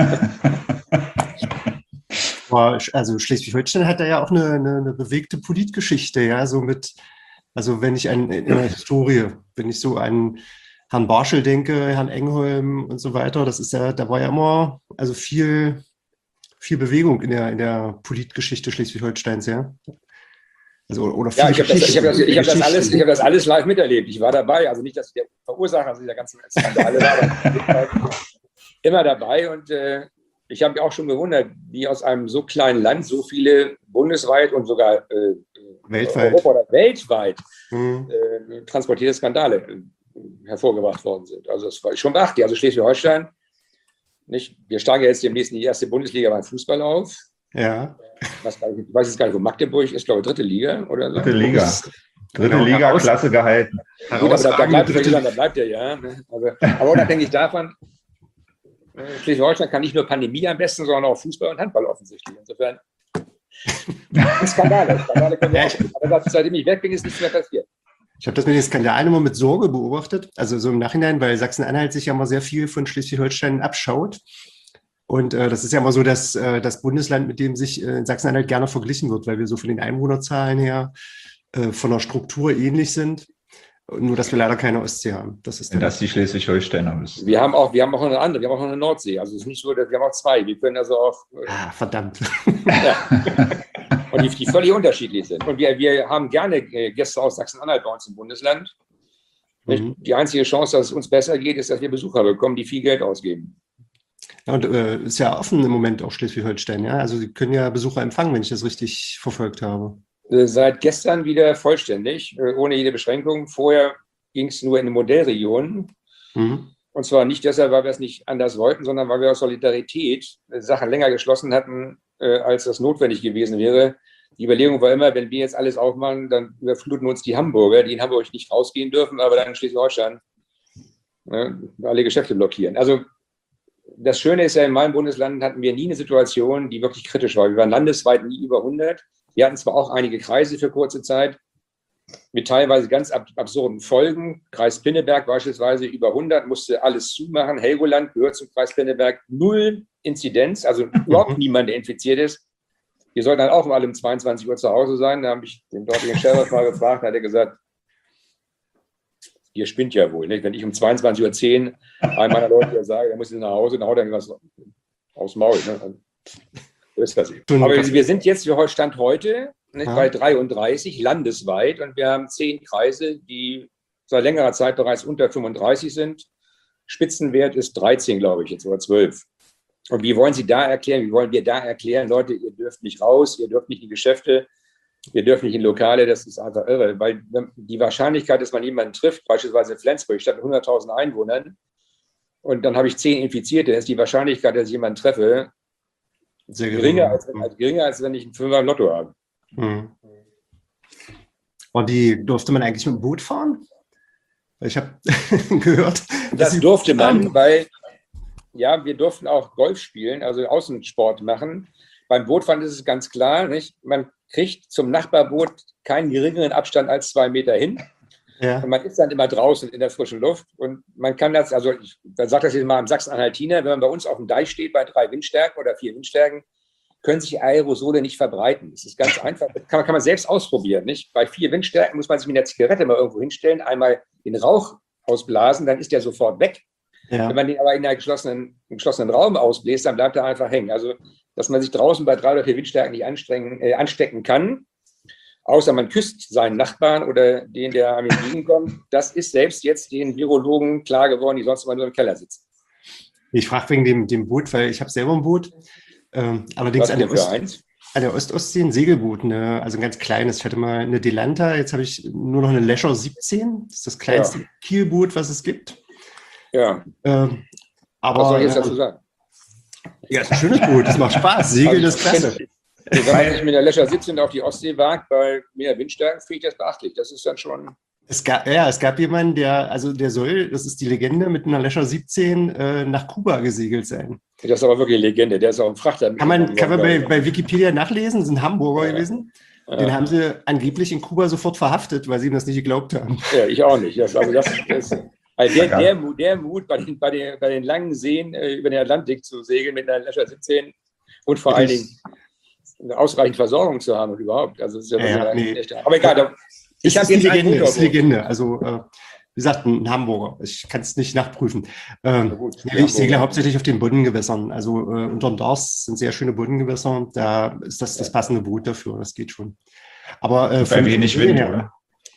Also Schleswig-Holstein hat da ja auch eine, eine, eine bewegte Politgeschichte, ja, so mit, also wenn ich an in der Historie, wenn ich so an Herrn Barschel denke, Herrn Engholm und so weiter, das ist ja, da war ja immer also viel, viel Bewegung in der, in der Politgeschichte Schleswig-Holsteins, ja. Also, oder
ja, ich habe das, ich hab das, ich hab das, alles, ich hab das alles live miterlebt. Ich war dabei, also nicht, dass ich der Verursacher dieser ganzen Skandale war, aber immer dabei und äh, ich habe mich auch schon gewundert, wie aus einem so kleinen Land so viele bundesweit und sogar äh,
weltweit.
Europa oder weltweit mhm. äh, transportierte Skandale äh, hervorgebracht worden sind. Also das war schon beachtlich. Also Schleswig-Holstein nicht? Wir steigen ja jetzt demnächst in die erste Bundesliga beim Fußball auf.
Ja.
Was, ich weiß jetzt gar nicht, wo Magdeburg ist, glaube ich, dritte Liga oder so.
Dritte Liga. Dritte
Genau,
Liga,
heraus-
Klasse gehalten.
Gut, aber da, da, bleibt,
dritte-
er, da bleibt er ja. Ne? Aber, aber unabhängig davon, äh, Schleswig-Holstein kann nicht nur Pandemie am besten, sondern auch Fußball und Handball offensichtlich. Insofern Skandale. Skandale können wir
Ja,
auch. Aber seitdem ich weg bin, ist nichts mehr passiert.
Ich habe das mit den Skandalen immer mit Sorge beobachtet, also so im Nachhinein, weil Sachsen-Anhalt sich ja immer sehr viel von Schleswig-Holstein abschaut. Und äh, das ist ja immer so, dass äh, das Bundesland, mit dem sich äh, Sachsen-Anhalt gerne verglichen wird, weil wir so von den Einwohnerzahlen her äh, von der Struktur ähnlich sind. Nur, dass wir leider keine Ostsee haben. Das ist
Wenn
dann
das die Schleswig-Holsteiner müssen.
Wir haben auch, wir haben auch eine andere, wir haben auch eine Nordsee. Also es ist nicht so, dass wir haben auch zwei. Wir können also auch, äh,
ah, verdammt.
ja. Und die, die völlig unterschiedlich sind. Und wir, wir haben gerne äh, Gäste aus Sachsen-Anhalt bei uns im Bundesland. Nicht?
Mhm.
Die einzige Chance, dass es uns besser geht, ist, dass wir Besucher bekommen, die viel Geld ausgeben.
Ja, und äh, ist ja offen im Moment auch Schleswig-Holstein, ja. Also Sie können ja Besucher empfangen, wenn ich das richtig verfolgt habe.
Äh, Seit gestern wieder vollständig, äh, ohne jede Beschränkung. Vorher ging es nur in den Modellregionen.
Mhm.
Und zwar nicht deshalb, weil wir es nicht anders wollten, sondern weil wir aus Solidarität äh, Sachen länger geschlossen hatten, äh, als das notwendig gewesen wäre. Die Überlegung war immer, wenn wir jetzt alles aufmachen, dann überfluten uns die Hamburger, die in Hamburg nicht rausgehen dürfen, aber dann in Schleswig-Holstein äh, alle Geschäfte blockieren. Also das Schöne ist ja, in meinem Bundesland hatten wir nie eine Situation, die wirklich kritisch war. Wir waren landesweit nie über hundert. Wir hatten zwar auch einige Kreise für kurze Zeit, mit teilweise ganz ab absurden Folgen. Kreis Pinneberg beispielsweise über hundert, musste alles zumachen. Helgoland gehört zum Kreis Pinneberg. Null Inzidenz, also überhaupt niemand, der infiziert ist. Wir sollten dann auch mal um zweiundzwanzig Uhr zu Hause sein. Da habe ich den dortigen Sheriff mal gefragt, da hat er gesagt, ihr spinnt ja wohl. Nicht? Wenn ich um zweiundzwanzig Uhr zehn einem meiner Leute sage, er muss jetzt nach Hause, dann haut er mir was aufs Maul. Ne? So ist das eben. Aber wir sind jetzt, wir Stand heute, nicht, bei dreiunddreißig landesweit und wir haben zehn Kreise, die seit längerer Zeit bereits unter fünfunddreißig sind. Spitzenwert ist dreizehn, glaube ich, jetzt oder zwölf. Und wie wollen Sie da erklären, wie wollen wir da erklären, Leute, ihr dürft nicht raus, ihr dürft nicht in Geschäfte, ihr dürft nicht in Lokale, das ist einfach irre, weil die Wahrscheinlichkeit, dass man jemanden trifft, beispielsweise in Flensburg, statt mit hunderttausend Einwohnern, und dann habe ich zehn Infizierte, ist die Wahrscheinlichkeit, dass ich jemanden treffe,
Sehr
geringer, als, als, geringer als wenn ich einen Fünfer im Lotto habe.
Mhm. Und die durfte man eigentlich mit dem Boot fahren? Ich habe gehört,
das durfte man, weil ja, wir durften auch Golf spielen, also Außensport machen. Beim Bootfahren ist es ganz klar, nicht? Man kriegt zum Nachbarboot keinen geringeren Abstand als zwei Meter hin.
Ja.
Und man ist dann immer draußen in der frischen Luft. Und man kann das, also ich sage das jetzt mal am Sachsen-Anhaltiner, wenn man bei uns auf dem Deich steht bei drei Windstärken oder vier Windstärken, können sich Aerosole nicht verbreiten. Das ist ganz einfach. Das kann man, kann man selbst ausprobieren. Nicht? Bei vier Windstärken muss man sich mit einer Zigarette mal irgendwo hinstellen, einmal den Rauch ausblasen, dann ist der sofort weg. Ja. Wenn man den aber in einem geschlossenen, geschlossenen Raum ausbläst, dann bleibt er einfach hängen. Also, dass man sich draußen bei drei oder vier Windstärken nicht anstrengen, äh, anstecken kann, außer man küsst seinen Nachbarn oder den, der am Liegen kommt, das ist selbst jetzt den Virologen klar geworden, die sonst immer nur im Keller sitzen.
Ich frage wegen dem, dem Boot, weil ich habe selber ein Boot. Ähm, allerdings an der, Ost, an der Ost-Ostsee ein Segelboot, eine, also ein ganz kleines. Ich hatte mal eine Delanta, jetzt habe ich nur noch eine Leisure siebzehn. Das ist das kleinste ja. Kielboot, was es gibt.
Ja.
Ähm, aber,
was soll ich jetzt dazu sagen?
Ja, es ist ein schönes Boot, das macht Spaß. Segeln ist klasse.
Wenn man sich mit der Leisure siebzehn auf die Ostsee wagt, bei mehr Windstärken, finde ich das beachtlich. Das ist dann schon...
Es gab, ja, es gab jemanden, der, also der soll, das ist die Legende, mit einer Leisure siebzehn äh, nach Kuba gesegelt sein.
Das ist aber wirklich eine Legende, der ist auch ein Frachter.
Kann man, kann man bei, bei Wikipedia nachlesen, das ist ein Hamburger ja. gewesen. Ja. Den haben sie angeblich in Kuba sofort verhaftet, weil sie ihm das nicht geglaubt haben.
Ja, ich auch nicht. Das, also das, das, also der, der, der Mut, bei den, bei, den, bei den langen Seen äh, über den Atlantik zu segeln mit einer Leisure siebzehn und vor allen Dingen eine ausreichend Versorgung zu haben und überhaupt. Also das ist ja, ja, ja nee. echt, aber egal, da, ich habe jetzt
Legende, ist Legende. Also, äh, wie gesagt, ein Hamburger. Ich kann es nicht nachprüfen. Ähm, gut, ich Hamburger. segle hauptsächlich auf den Bodengewässern. Also, äh, unter dem Dars sind sehr schöne Bodengewässer. Da ist das das passende Boot dafür. Das geht schon. Aber äh,
bei wenig Wind, her, oder?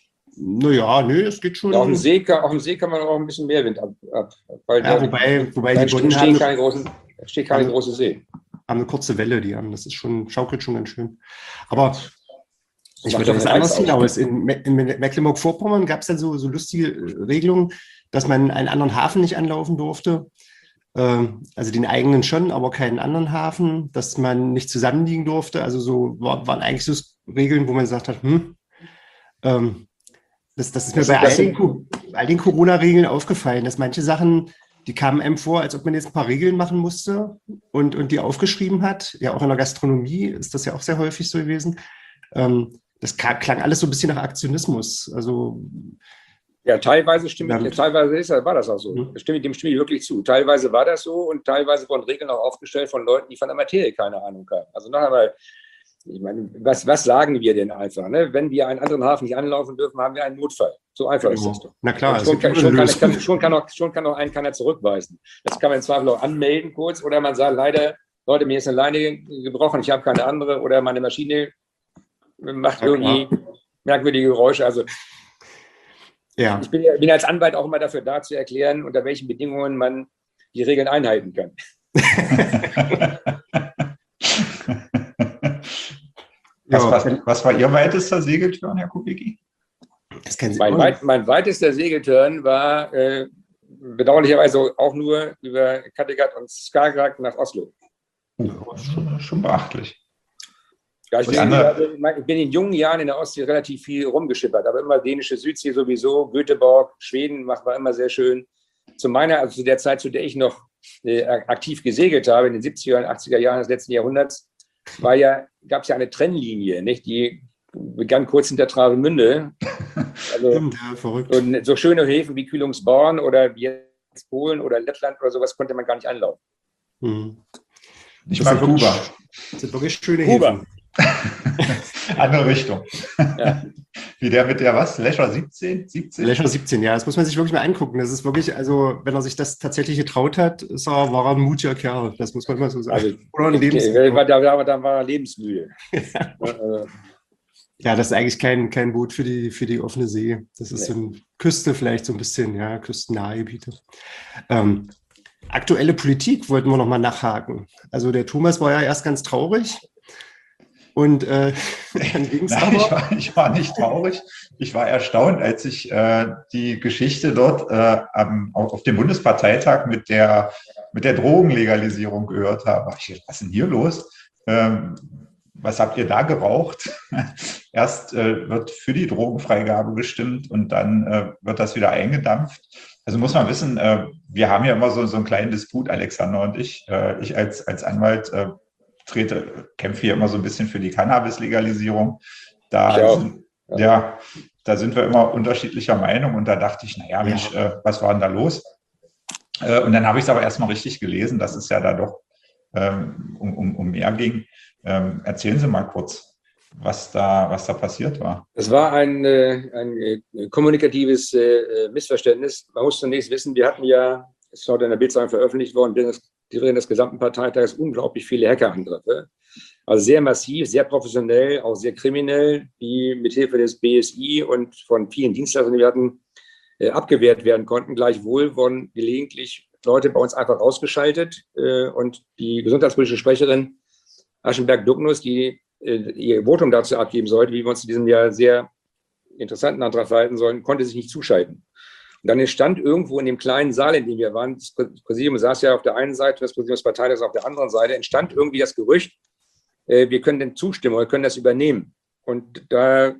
Naja, nö, es geht schon.
Ja, auf, dem See kann, auf dem See kann man auch ein bisschen mehr Wind ab. ab weil
ja,
der,
wobei, wobei
die
Bodden
steht keine große, steht keine große See.
Haben eine kurze Welle, die haben. Das ist schon, schaukelt schon ganz schön. Aber ich würde auf was anderes hinaus. In, in Mecklenburg-Vorpommern gab es dann so, so lustige Regelungen, dass man einen anderen Hafen nicht anlaufen durfte. Also den eigenen schon, aber keinen anderen Hafen, dass man nicht zusammenliegen durfte. Also so waren eigentlich so Regeln, wo man gesagt hat, hm, ähm, das, das ist mir das bei all den, all den Corona-Regeln aufgefallen, dass manche Sachen, die kamen einem vor, als ob man jetzt ein paar Regeln machen musste und, und die aufgeschrieben hat. Ja, auch in der Gastronomie ist das ja auch sehr häufig so gewesen. Ähm, das klang alles so ein bisschen nach Aktionismus. Also
ja, teilweise stimme ich, teilweise ist, war das auch so. Mhm. Stimme, dem stimme ich wirklich zu. Teilweise war das so und teilweise wurden Regeln auch aufgestellt von Leuten, die von der Materie keine Ahnung haben. Also noch einmal, ich meine, was, was sagen wir denn einfach? Ne? Wenn wir einen anderen Hafen nicht anlaufen dürfen, haben wir einen Notfall. So einfach genau. ist das doch.
Na klar.
Schon kann, schon, kann, kann, schon, kann auch, schon kann auch einen keiner zurückweisen. Das kann man im Zweifel auch anmelden kurz oder man sagt, leider, Leute, mir ist eine Leine gebrochen, ich habe keine andere oder meine Maschine macht ja, irgendwie klar. merkwürdige Geräusche. Also ja. Ich bin, bin als Anwalt auch immer dafür da, zu erklären, unter welchen Bedingungen man die Regeln einhalten kann.
was, was, was war Ihr weitester Segeltörn, Herr Kubicki?
Das kennen Sie mein, weit, mein weitester Segeltörn war äh, bedauerlicherweise auch nur über Kattegat und Skagerrak nach Oslo.
Uh, das ist schon, schon beachtlich.
Ja, ich, bin, ich bin in jungen Jahren in der Ostsee relativ viel rumgeschippert, aber immer dänische Südsee sowieso, Göteborg, Schweden macht war immer sehr schön. Zu meiner, also zu der Zeit, zu der ich noch äh, aktiv gesegelt habe, in den siebziger und achtziger Jahren des letzten Jahrhunderts, war ja, gab es ja eine Trennlinie, nicht? Die begann kurz hinter Travemünde. Also, ja, verrückt. Und so schöne Häfen wie Kühlungsborn oder wie jetzt Polen oder Lettland oder sowas konnte man gar nicht anlaufen.
Hm. Nicht mal Kuba.
Das sind wirklich schöne Häfen.
Andere Richtung. Ja. Wie der mit der was? Leisure siebzehn? siebzehn?
Leisure siebzehn, ja. Das muss man sich wirklich mal angucken. Das ist wirklich, also wenn er sich das tatsächlich getraut hat, ist er, war er ein mutiger Kerl. Das muss man immer so sagen. Also,
Oder ein Lebensmüde. Okay. Da, da, da war er lebensmüde.
Ja. Ja, das ist eigentlich kein, kein Boot für die, für die offene See. Das ist nee. so eine Küste vielleicht so ein bisschen, ja, küstennahe Gebiete. Ähm, aktuelle Politik wollten wir noch mal nachhaken. Also der Thomas war ja erst ganz traurig. Und äh, dann ging's
Nein,
aber.
Ich war, ich war nicht traurig. Ich war erstaunt, als ich äh, die Geschichte dort äh, am, auf dem Bundesparteitag mit der, mit der Drogenlegalisierung gehört habe. Ich dachte, was ist denn hier los? Ähm, was habt ihr da geraucht? Erst äh, wird für die Drogenfreigabe gestimmt und dann äh, wird das wieder eingedampft. Also muss man wissen, äh, wir haben ja immer so, so einen kleinen Disput, Alexander und ich. Äh, ich als, als Anwalt äh, trete, kämpfe hier immer so ein bisschen für die Cannabis-Legalisierung. Da sind, ja. ja, da sind wir immer unterschiedlicher Meinung und da dachte ich, naja, Mensch, ja. äh, was war denn da los? Äh, und dann habe ich es aber erstmal richtig gelesen, dass es ja da doch ähm, um, um, um mehr ging. Ähm, erzählen Sie mal kurz, was da, was da passiert war.
Es war ein, äh, ein äh, kommunikatives äh, Missverständnis. Man muss zunächst wissen, wir hatten ja, es ist heute in der Bildzeitung veröffentlicht worden, während des gesamten Parteitages unglaublich viele Hackerangriffe. Also sehr massiv, sehr professionell, auch sehr kriminell, die mithilfe des B S I und von vielen Dienstleistern, die wir hatten, äh, abgewehrt werden konnten. Gleichwohl wurden gelegentlich Leute bei uns einfach rausgeschaltet äh, und die gesundheitspolitische Sprecherin Aschenberg-Dugnus, die äh, ihr Votum dazu abgeben sollte, wie wir uns in diesem Jahr sehr interessanten Antrag verhalten sollen, konnte sich nicht zuschalten. Und dann entstand irgendwo in dem kleinen Saal, in dem wir waren, das Präsidium saß ja auf der einen Seite, das Präsidiumsparteitag auf der anderen Seite, entstand irgendwie das Gerücht, äh, wir können denn zustimmen, wir können das übernehmen. Und da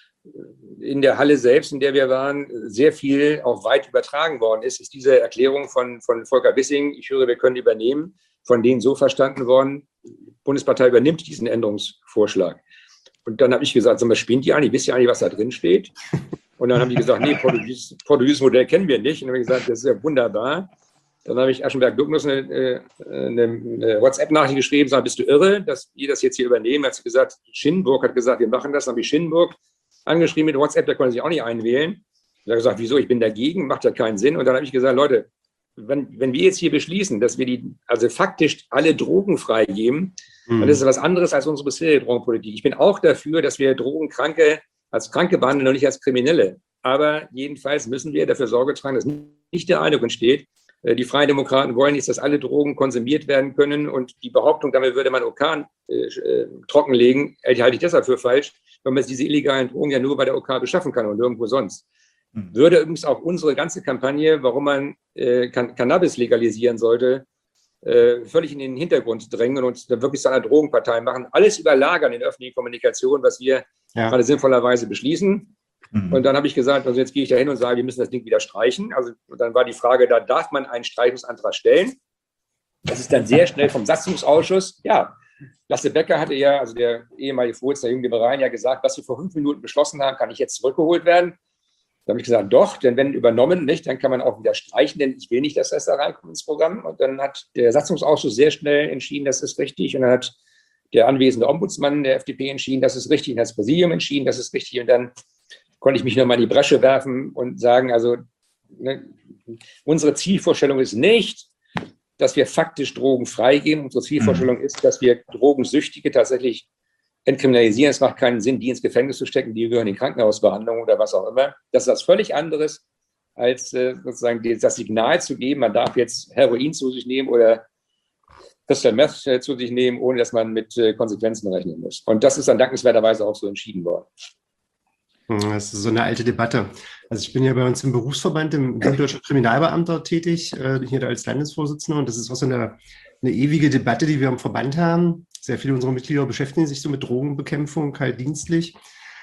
in der Halle selbst, in der wir waren, sehr viel auch weit übertragen worden ist, ist diese Erklärung von, von Volker Wissing, ich höre, wir können übernehmen, von denen so verstanden worden, die Bundespartei übernimmt diesen Änderungsvorschlag. Und dann habe ich gesagt, sag mal, spinnt ihr eigentlich, wisst ihr eigentlich, was da drin steht? Und dann haben die gesagt, nee, Portugies, portugiesisches Modell kennen wir nicht. Und dann habe ich gesagt, das ist ja wunderbar. Dann habe ich Aschenberg-Dugnus eine, eine, eine WhatsApp-Nachricht geschrieben, sagt, bist du irre, dass die das jetzt hier übernehmen? Hat sie gesagt, Schindenburg hat gesagt, wir machen das. Dann habe ich Schindenburg angeschrieben mit WhatsApp, der konnte sich auch nicht einwählen. Er hat gesagt, wieso, ich bin dagegen, macht ja keinen Sinn. Und dann habe ich gesagt, Leute, wenn, wenn wir jetzt hier beschließen, dass wir die, also faktisch alle Drogen freigeben, mhm. dann ist es was anderes als unsere bisherige Drogenpolitik. Ich bin auch dafür, dass wir Drogenkranke als Kranke behandeln und nicht als Kriminelle. Aber jedenfalls müssen wir dafür Sorge tragen, dass nicht der Eindruck entsteht, die Freien Demokraten wollen nicht, dass alle Drogen konsumiert werden können. Und die Behauptung, damit würde man OK äh, trockenlegen, die halte ich deshalb für falsch, weil man diese illegalen Drogen ja nur bei der OK beschaffen kann und nirgendwo sonst. Mhm. Würde übrigens auch unsere ganze Kampagne, warum man äh, Can- Cannabis legalisieren sollte, äh, völlig in den Hintergrund drängen und dann wirklich zu einer Drogenpartei machen. Alles überlagern in der öffentlichen Kommunikation, was wir
Ja.
gerade sinnvollerweise beschließen.
Mhm.
Und dann habe ich gesagt, also jetzt gehe ich da hin und sage, wir müssen das Ding wieder streichen. Also und dann war die Frage, da darf man einen Streichungsantrag stellen. Das ist dann sehr schnell vom Satzungsausschuss. Ja, Lasse Becker hatte ja, also der ehemalige Vorsitzende der Jungen Liberalen, ja gesagt, was wir vor fünf Minuten beschlossen haben, kann nicht jetzt zurückgeholt werden. Da habe ich gesagt, doch, denn wenn übernommen, nicht, dann kann man auch wieder streichen, denn ich will nicht, dass das da reinkommt ins Programm. Und dann hat der Satzungsausschuss sehr schnell entschieden, das ist richtig. Und dann hat der anwesende Ombudsmann der F D P entschieden, das ist richtig. Und das Präsidium entschieden, das ist richtig. Und dann konnte ich mich nochmal in die Bresche werfen und sagen, also ne, unsere Zielvorstellung ist nicht, dass wir faktisch Drogen freigeben. Unsere Zielvorstellung mhm. ist, dass wir Drogensüchtige tatsächlich entkriminalisieren. Es macht keinen Sinn, die ins Gefängnis zu stecken, die gehören in Krankenhausbehandlung oder was auch immer. Das ist was völlig anderes, als äh, sozusagen die, das Signal zu geben, man darf jetzt Heroin zu sich nehmen oder Crystal Meth äh, zu sich nehmen, ohne dass man mit äh, Konsequenzen rechnen muss. Und das ist dann dankenswerterweise auch so entschieden worden.
Das ist so eine alte Debatte. Also ich bin ja bei uns im Berufsverband, im Bund Deutscher Kriminalbeamter tätig, äh, hier als Landesvorsitzender. Und das ist auch so eine, eine ewige Debatte, die wir im Verband haben. Sehr viele unserer Mitglieder beschäftigen sich so mit Drogenbekämpfung, halt dienstlich.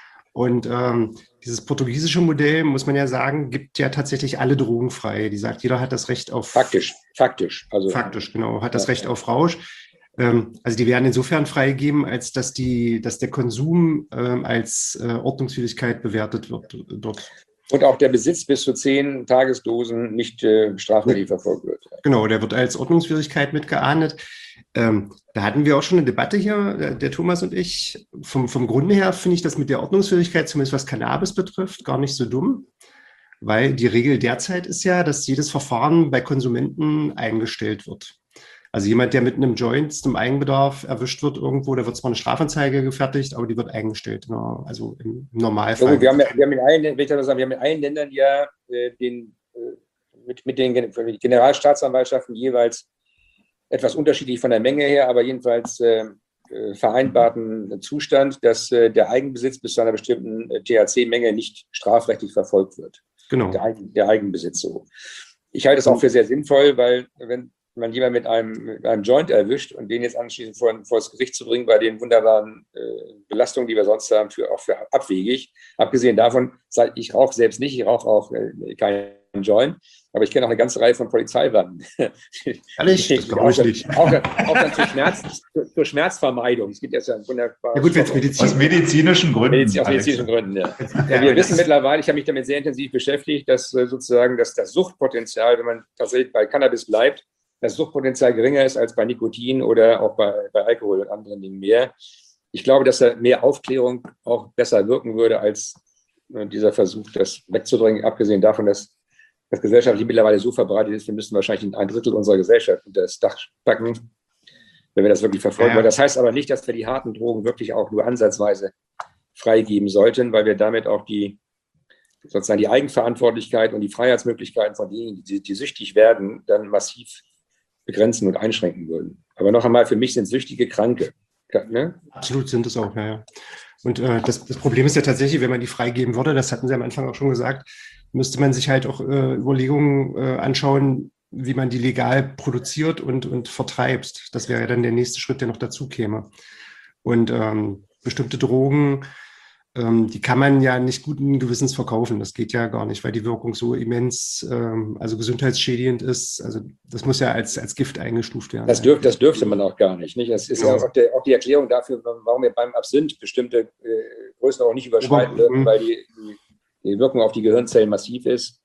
Und ähm, dieses portugiesische Modell, muss man ja sagen, gibt ja tatsächlich alle Drogen frei. Die sagt, jeder hat das Recht auf...
Faktisch, faktisch. Also,
faktisch, genau, hat das
ja.
Recht auf Rausch. Ähm, also die werden insofern freigegeben, als dass, die, dass der Konsum ähm, als äh, Ordnungswidrigkeit bewertet wird dort.
Und auch der Besitz bis zu zehn Tagesdosen nicht äh, strafrechtlich verfolgt wird.
Genau, der wird als Ordnungswidrigkeit mitgeahndet. Ähm, da hatten wir auch schon eine Debatte hier, der, der Thomas und ich. Vom, vom Grunde her finde ich das mit der Ordnungswidrigkeit, zumindest was Cannabis betrifft, gar nicht so dumm. Weil die Regel derzeit ist ja, dass jedes Verfahren bei Konsumenten eingestellt wird. Also jemand, der mit einem Joint zum Eigenbedarf erwischt wird irgendwo, da wird zwar eine Strafanzeige gefertigt, aber die wird eingestellt. Also im Normalfall.
Ja, wir, haben, wir, haben in allen, ich sagen, wir haben in allen Ländern ja äh, den, äh, mit, mit den Generalstaatsanwaltschaften jeweils etwas unterschiedlich von der Menge her, aber jedenfalls äh, äh, vereinbarten Zustand, dass äh, der Eigenbesitz bis zu einer bestimmten äh, T H C-Menge nicht strafrechtlich verfolgt wird.
Genau.
Der, der Eigenbesitz so. Ich halte es auch für sehr sinnvoll, weil wenn man jemanden mit einem, mit einem Joint erwischt und den jetzt anschließend vor, vor das Gericht zu bringen, bei den wunderbaren äh, Belastungen, die wir sonst haben, für, auch für abwegig. Abgesehen davon, ich rauche selbst nicht, ich rauche auch äh, keinen Joint, aber ich kenne auch eine ganze Reihe von Polizeiwagen.
Ehrlich? Das glaube ich nicht.
Auch, auch dann zur, Schmerz, zur Schmerzvermeidung. Es gibt jetzt ja wunderbar.
Ja gut, wenn es Medizin
aus medizinischen Gründen.
Medizin, aus medizinischen Gründen, ja. ja wir wissen mittlerweile, ich habe mich damit sehr intensiv beschäftigt, dass äh, sozusagen dass das Suchtpotenzial, wenn man tatsächlich bei Cannabis bleibt, das Suchtpotenzial geringer ist als bei Nikotin oder auch bei, bei Alkohol und anderen Dingen mehr. Ich glaube, dass da mehr Aufklärung auch besser wirken würde, als äh, dieser Versuch, das wegzudrängen, abgesehen davon, dass das gesellschaftlich mittlerweile so verbreitet ist, wir müssen wahrscheinlich ein Drittel unserer Gesellschaft unter das Dach packen, wenn wir das wirklich verfolgen. Ja. Das heißt aber nicht, dass wir die harten Drogen wirklich auch nur ansatzweise freigeben sollten, weil wir damit auch die sozusagen die Eigenverantwortlichkeit und die Freiheitsmöglichkeiten von denen, die, die süchtig werden, dann massiv begrenzen und einschränken würden. Aber noch einmal, für mich sind Süchtige Kranke. Ne?
Absolut sind es auch, ja. ja. Und äh, das, das Problem ist ja tatsächlich, wenn man die freigeben würde, das hatten Sie am Anfang auch schon gesagt, müsste man sich halt auch äh, Überlegungen äh, anschauen, wie man die legal produziert und, und vertreibt. Das wäre ja dann der nächste Schritt, der noch dazu käme. Und ähm, bestimmte Drogen, ähm, die kann man ja nicht guten Gewissens verkaufen. Das geht ja gar nicht, weil die Wirkung so immens, ähm, also gesundheitsschädigend ist. Also das muss ja als, als Gift eingestuft werden.
Das, dürf, das dürfte man auch gar nicht. nicht? Das ist ja, ja auch, der, auch die Erklärung dafür, warum wir beim Absinth bestimmte äh, Größen auch nicht überschreiten dürfen, weil die, die die Wirkung auf die Gehirnzellen massiv ist.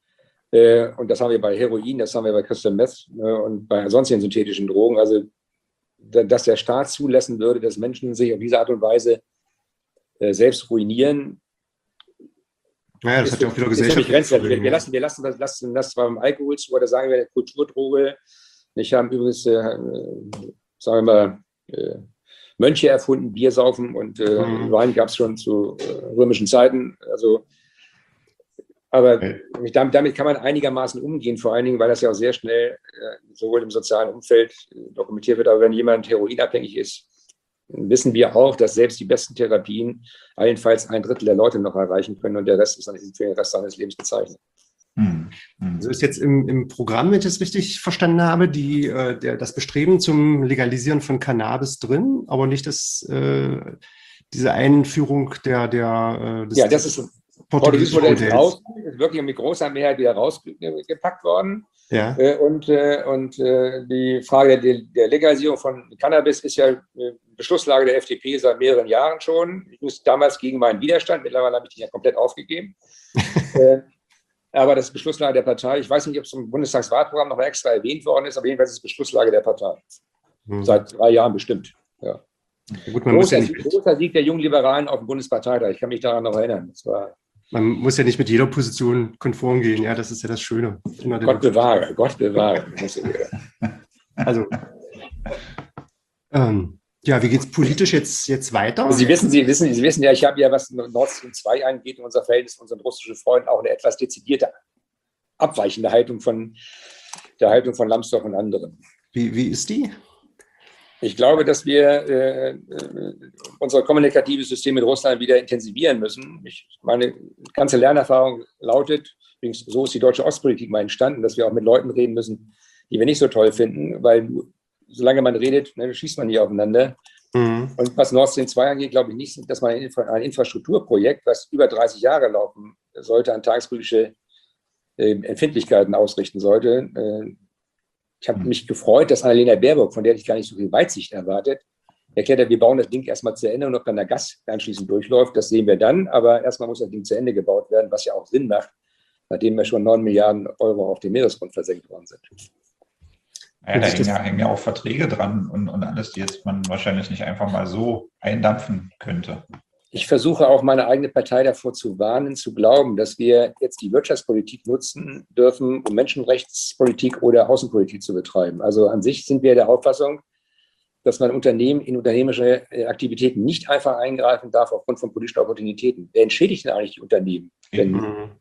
Und das haben wir bei Heroin, das haben wir bei Crystal Meth und bei sonstigen synthetischen Drogen. Also, dass der Staat zulassen würde, dass Menschen sich auf diese Art und Weise selbst ruinieren.
Ja, das hat ja auch wieder Gesellschaft.
Wir, wir lassen, wir lassen das, lassen das beim Alkohol zu, oder sagen wir eine Kulturdroge. Ich habe übrigens, äh, sagen wir mal, äh, Mönche erfunden, Bier saufen und äh, mhm. Wein gab es schon zu äh, römischen Zeiten. Also Aber okay. damit, damit kann man einigermaßen umgehen, vor allen Dingen, weil das ja auch sehr schnell äh, sowohl im sozialen Umfeld äh, dokumentiert wird, aber wenn jemand heroinabhängig ist, wissen wir auch, dass selbst die besten Therapien allenfalls ein Drittel der Leute noch erreichen können und der Rest ist dann für den Rest seines Lebens gezeichnet.
Hm. Also ist jetzt im, im Programm, wenn ich das richtig verstanden habe, die, äh, der, das Bestreben zum Legalisieren von Cannabis drin, aber nicht das, äh, diese Einführung der, der äh, des
Ja, das ist
portugiesischen
Modells raus, ist wirklich mit großer Mehrheit wieder rausgepackt worden.
Ja.
Äh, und äh, und äh, die Frage der, der Legalisierung von Cannabis ist ja äh, Beschlusslage der F D P seit mehreren Jahren schon. Ich muss damals gegen meinen Widerstand, mittlerweile habe ich den ja komplett aufgegeben. äh, aber das ist Beschlusslage der Partei. Ich weiß nicht, ob es im Bundestagswahlprogramm noch mal extra erwähnt worden ist, aber jedenfalls ist es Beschlusslage der Partei. Hm. Seit drei Jahren bestimmt. Ja.
Gut, man
großer,
muss ja nicht
großer Sieg der Jungen Liberalen auf dem Bundesparteitag. Ich kann mich daran noch erinnern. Das war
Man muss ja nicht mit jeder Position konform gehen, ja, das ist ja das Schöne.
Gott bewahre, Gott bewahre.
Also, ähm, ja, wie geht es politisch jetzt, jetzt weiter?
Sie wissen, Sie wissen, Sie wissen ja, ich habe ja, was Nord Stream zwei angeht, in unser Verhältnis zu unseren russischen Freunden auch eine etwas dezidierte, abweichende Haltung von der Haltung von Lambsdorff und anderen.
Wie, wie ist die?
Ich glaube, dass wir äh, unser kommunikatives System mit Russland wieder intensivieren müssen. Ich, meine ganze Lernerfahrung lautet, übrigens, so ist die deutsche Ostpolitik mal entstanden, dass wir auch mit Leuten reden müssen, die wir nicht so toll finden, weil solange man redet, ne, schießt man nie aufeinander. Mhm. Und was Nord Stream zwei angeht, glaube ich nicht, dass man ein, Infra- ein Infrastrukturprojekt, was über dreißig Jahre laufen sollte, an tagespolitische äh, Empfindlichkeiten ausrichten sollte. Äh, Ich habe mich gefreut, dass Annalena Baerbock, von der ich gar nicht so viel Weitsicht erwartet, erklärt hat, wir bauen das Ding erstmal zu Ende und ob dann der Gas anschließend durchläuft, das sehen wir dann. Aber erstmal muss das Ding zu Ende gebaut werden, was ja auch Sinn macht, nachdem wir schon neun Milliarden Euro auf dem Meeresgrund versenkt worden sind.
Ja, da hängen ja, hängen ja auch Verträge dran und, und alles, die jetzt man wahrscheinlich nicht einfach mal so eindampfen könnte.
Ich versuche auch meine eigene Partei davor zu warnen, zu glauben, dass wir jetzt die Wirtschaftspolitik nutzen dürfen, um Menschenrechtspolitik oder Außenpolitik zu betreiben. Also an sich sind wir der Auffassung, dass man Unternehmen in unternehmerische Aktivitäten nicht einfach eingreifen darf aufgrund von politischen Opportunitäten. Wer entschädigt denn eigentlich die Unternehmen, wenn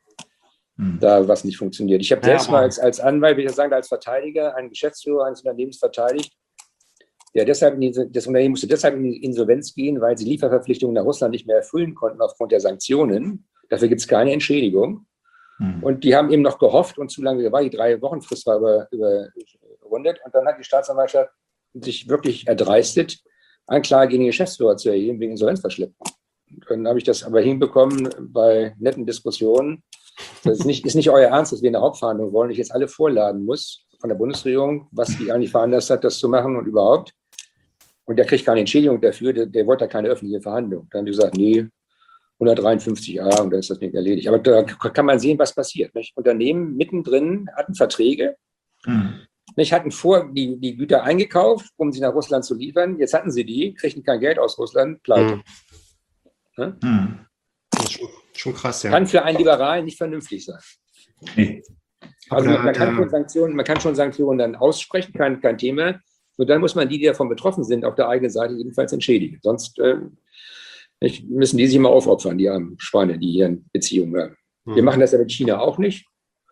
mhm. da was nicht funktioniert? Ich habe selbst ja, mal als, als Anwalt, will ich sagen, als Verteidiger einen Geschäftsführer eines Unternehmens verteidigt. Ja, deshalb, das Unternehmen musste deshalb in die Insolvenz gehen, weil sie Lieferverpflichtungen nach Russland nicht mehr erfüllen konnten aufgrund der Sanktionen. Dafür gibt es keine Entschädigung. Mhm. Und die haben eben noch gehofft und zu lange war die drei Wochen Frist war über, überrundet. Und dann hat die Staatsanwaltschaft sich wirklich erdreistet, Anklage gegen den Geschäftsführer zu erheben wegen Insolvenzverschleppung. Dann habe ich das aber hinbekommen bei netten Diskussionen. Das ist nicht, ist nicht euer Ernst, dass wir eine Hauptverhandlung wollen, ich jetzt alle vorladen muss von der Bundesregierung, was die eigentlich veranlasst hat, das zu machen und überhaupt. Und der kriegt keine Entschädigung dafür, der, der wollte da keine öffentliche Verhandlung. Dann haben die gesagt, nee, hundertdreiundfünfzig Jahre und dann ist das Ding erledigt. Aber da kann man sehen, was passiert. Nicht? Unternehmen mittendrin hatten Verträge, mhm. nicht, hatten vor die, die Güter eingekauft, um sie nach Russland zu liefern. Jetzt hatten sie die, kriegten kein Geld aus Russland, pleite. Mhm. Ja?
Mhm. Das ist schon, schon krass, ja.
Kann für einen Liberalen nicht vernünftig sein. Nee. Also man, man, kann schon Sanktionen, man kann schon Sanktionen dann aussprechen, kein, kein Thema. Und dann muss man die, die davon betroffen sind, auf der eigenen Seite jedenfalls entschädigen. Sonst äh, müssen die sich immer aufopfern, die armen Schweine, die hier in Beziehungen haben. Mhm. Wir machen das ja mit China auch nicht.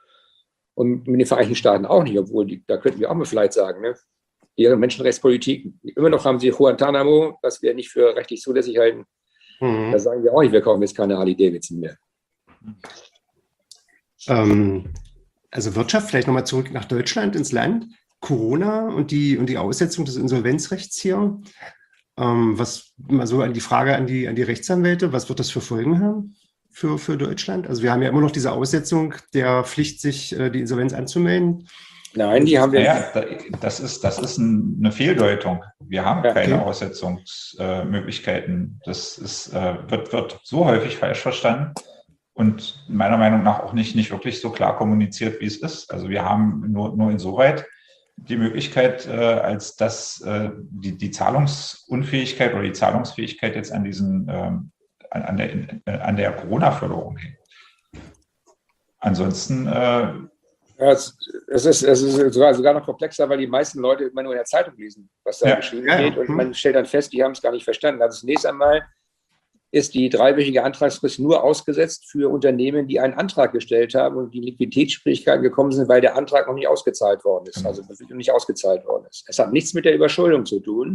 Und mit den Vereinigten Staaten auch nicht, obwohl die, da könnten wir auch mal vielleicht sagen, ne? Ihre Menschenrechtspolitik, immer noch haben sie Guantanamo, was wir nicht für rechtlich zulässig halten. Mhm. Da sagen wir auch nicht, wir kaufen jetzt keine Harley Davidson mehr.
Ähm, also Wirtschaft, vielleicht nochmal zurück nach Deutschland, ins Land. Corona und die, und die Aussetzung des Insolvenzrechts hier. Ähm, was mal so an die Frage an die, an die Rechtsanwälte, was wird das für Folgen haben für, für Deutschland? Also wir haben ja immer noch diese Aussetzung der Pflicht, sich äh, die Insolvenz anzumelden.
Nein, die haben wir.
Ja, das ist, das ist eine Fehldeutung. Wir haben ja, keine okay. Aussetzungsmöglichkeiten. Das ist, äh, wird, wird so häufig falsch verstanden. Und meiner Meinung nach auch nicht, nicht wirklich so klar kommuniziert, wie es ist. Also wir haben nur, nur insoweit die Möglichkeit, äh, als dass äh, die, die Zahlungsunfähigkeit oder die Zahlungsfähigkeit jetzt an diesen ähm, an, an der, an der Corona-Förderung hängt. Ansonsten äh,
ja, es, es, ist, es ist sogar, sogar noch komplexer, weil die meisten Leute immer nur in der Zeitung lesen, was da ja, geschrieben ja, steht. Und man stellt dann fest, die haben es gar nicht verstanden. Also zunächst einmal ist die dreiwöchige Antragsfrist nur ausgesetzt für Unternehmen, die einen Antrag gestellt haben und die Liquiditätsschwierigkeiten gekommen sind, weil der Antrag noch nicht ausgezahlt worden ist, also nicht ausgezahlt worden ist. Es hat nichts mit der Überschuldung zu tun.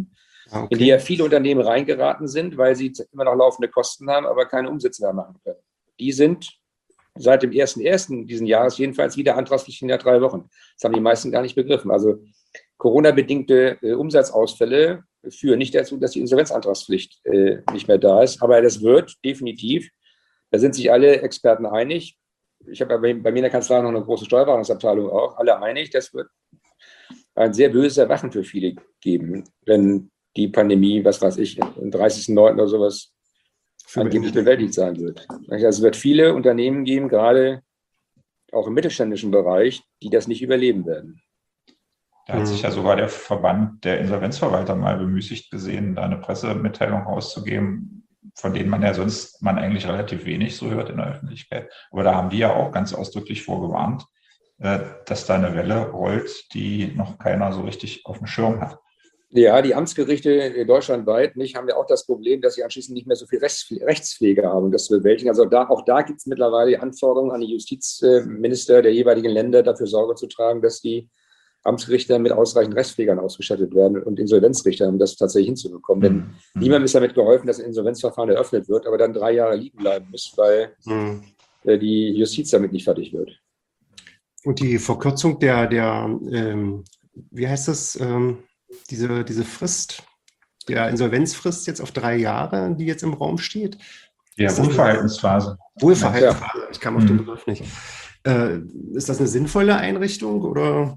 Okay.
in die ja viele Unternehmen reingeraten sind, weil sie immer noch laufende Kosten haben, aber keine Umsätze mehr machen können. Die sind seit dem ersten ersten diesen Jahres jedenfalls wieder antragspflichtig nach drei Wochen. Das haben die meisten gar nicht begriffen. Also Corona-bedingte äh, Umsatzausfälle führen nicht dazu, dass die Insolvenzantragspflicht äh, nicht mehr da ist. Aber das wird definitiv, da sind sich alle Experten einig. Ich habe bei, bei mir in der Kanzlei noch eine große Steuerberatungsabteilung auch, alle einig, das wird ein sehr böses Erwachen für viele geben, wenn die Pandemie, was weiß ich, am dreißigsten neunten oder sowas angeblich bewältigt sein wird. Also es wird viele Unternehmen geben, gerade auch im mittelständischen Bereich, die das nicht überleben werden.
Da hat sich ja sogar der Verband der Insolvenzverwalter mal bemüßigt gesehen, da eine Pressemitteilung rauszugeben, von denen man ja sonst man eigentlich relativ wenig so hört in der Öffentlichkeit. Aber da haben die ja auch ganz ausdrücklich vorgewarnt, dass da eine Welle rollt, die noch keiner so richtig auf dem Schirm hat.
Ja, die Amtsgerichte deutschlandweit nicht, haben ja auch das Problem, dass sie anschließend nicht mehr so viel Rechtspflege haben, um das zu bewältigen. Also da, auch da gibt es mittlerweile die Anforderungen an die Justizminister der jeweiligen Länder, dafür Sorge zu tragen, dass die Amtsrichter mit ausreichend Rechtspflegern ausgestattet werden und Insolvenzrichter, um das tatsächlich hinzubekommen. Denn mhm. niemandem ist damit geholfen, dass ein Insolvenzverfahren eröffnet wird, aber dann drei Jahre liegen bleiben muss, weil mhm. die Justiz damit nicht fertig wird.
Und die Verkürzung der, der ähm, wie heißt das, ähm, diese, diese Frist, der Insolvenzfrist jetzt auf drei Jahre, die jetzt im Raum steht?
Ja, Wohlverhaltensphase.
Wohlverhaltensphase, ja. Ich kam auf mhm. den Begriff nicht. Äh, ist das eine sinnvolle Einrichtung oder?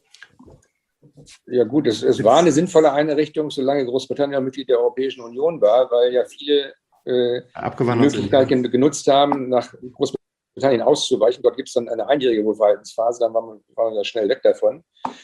Ja gut, es, es war eine sinnvolle Einrichtung, solange Großbritannien Mitglied der Europäischen Union war, weil ja viele äh, die Möglichkeit sind, ja. genutzt haben, nach Großbritannien auszuweichen. Dort gibt es dann eine einjährige Wohlverhaltensphase, dann war man, war man ja schnell weg davon.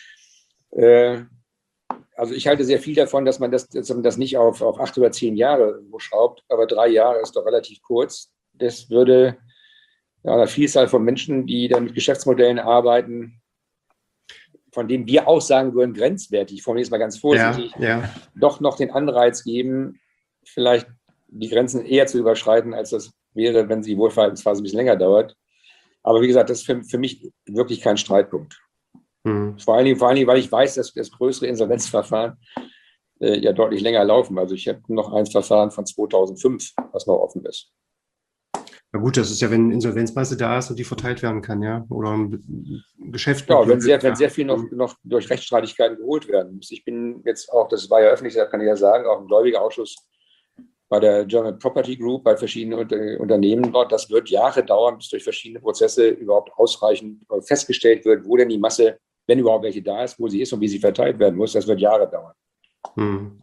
Äh, also ich halte sehr viel davon, dass man das, dass man das nicht auf, auf acht oder zehn Jahre schraubt, aber drei Jahre ist doch relativ kurz. Das würde ja, einer Vielzahl von Menschen, die dann mit Geschäftsmodellen arbeiten, von denen wir auch sagen würden, grenzwertig, ich formuliere es mal ganz vorsichtig,
ja, ja.
doch noch den Anreiz geben, vielleicht die Grenzen eher zu überschreiten, als das wäre, wenn die Wohlverhaltensphase ein bisschen länger dauert. Aber wie gesagt, das ist für, für mich wirklich kein Streitpunkt. Mhm. Vor allen Dingen, vor allen Dingen, weil ich weiß, dass das größere Insolvenzverfahren äh, ja deutlich länger laufen. Also ich habe noch ein Verfahren von zweitausendfünf, was noch offen ist.
Na gut, das ist ja, wenn Insolvenzmasse da ist und die verteilt werden kann, ja, oder ein Geschäft.
Ja, wenn sehr, wenn sehr viel noch, noch durch Rechtsstreitigkeiten geholt werden muss. Ich bin jetzt auch, das war ja öffentlich, das kann ich ja sagen, auch im Gläubigerausschuss bei der German Property Group, bei verschiedenen Unternehmen dort. Das wird Jahre dauern, bis durch verschiedene Prozesse überhaupt ausreichend festgestellt wird, wo denn die Masse, wenn überhaupt welche da ist, wo sie ist und wie sie verteilt werden muss. Das wird Jahre dauern.
Hm.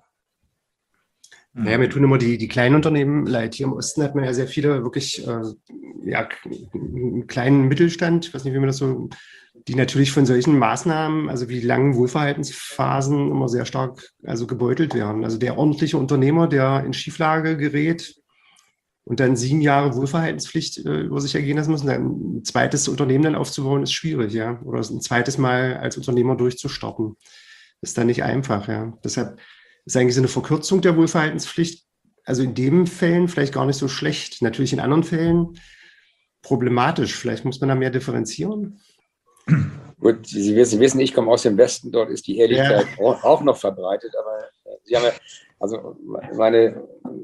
Naja, mir tun immer die, die kleinen Unternehmen leid. Hier im Osten hat man ja sehr viele wirklich äh, ja, einen kleinen Mittelstand, ich weiß nicht, wie man das so, die natürlich von solchen Maßnahmen, also wie langen Wohlverhaltensphasen immer sehr stark also gebeutelt werden. Also der ordentliche Unternehmer, der in Schieflage gerät und dann sieben Jahre Wohlverhaltenspflicht äh, über sich ergehen lassen müssen, dann ein zweites Unternehmen dann aufzubauen, ist schwierig, ja. Oder ein zweites Mal als Unternehmer durchzustarten. Ist dann nicht einfach, ja. Deshalb ist eigentlich so eine Verkürzung der Wohlverhaltenspflicht, also in den Fällen vielleicht gar nicht so schlecht. Natürlich in anderen Fällen problematisch. Vielleicht muss man da mehr differenzieren.
Gut, Sie wissen, ich komme aus dem Westen, dort ist die Ehrlichkeit ja. auch noch verbreitet, aber Sie haben ja, also meine,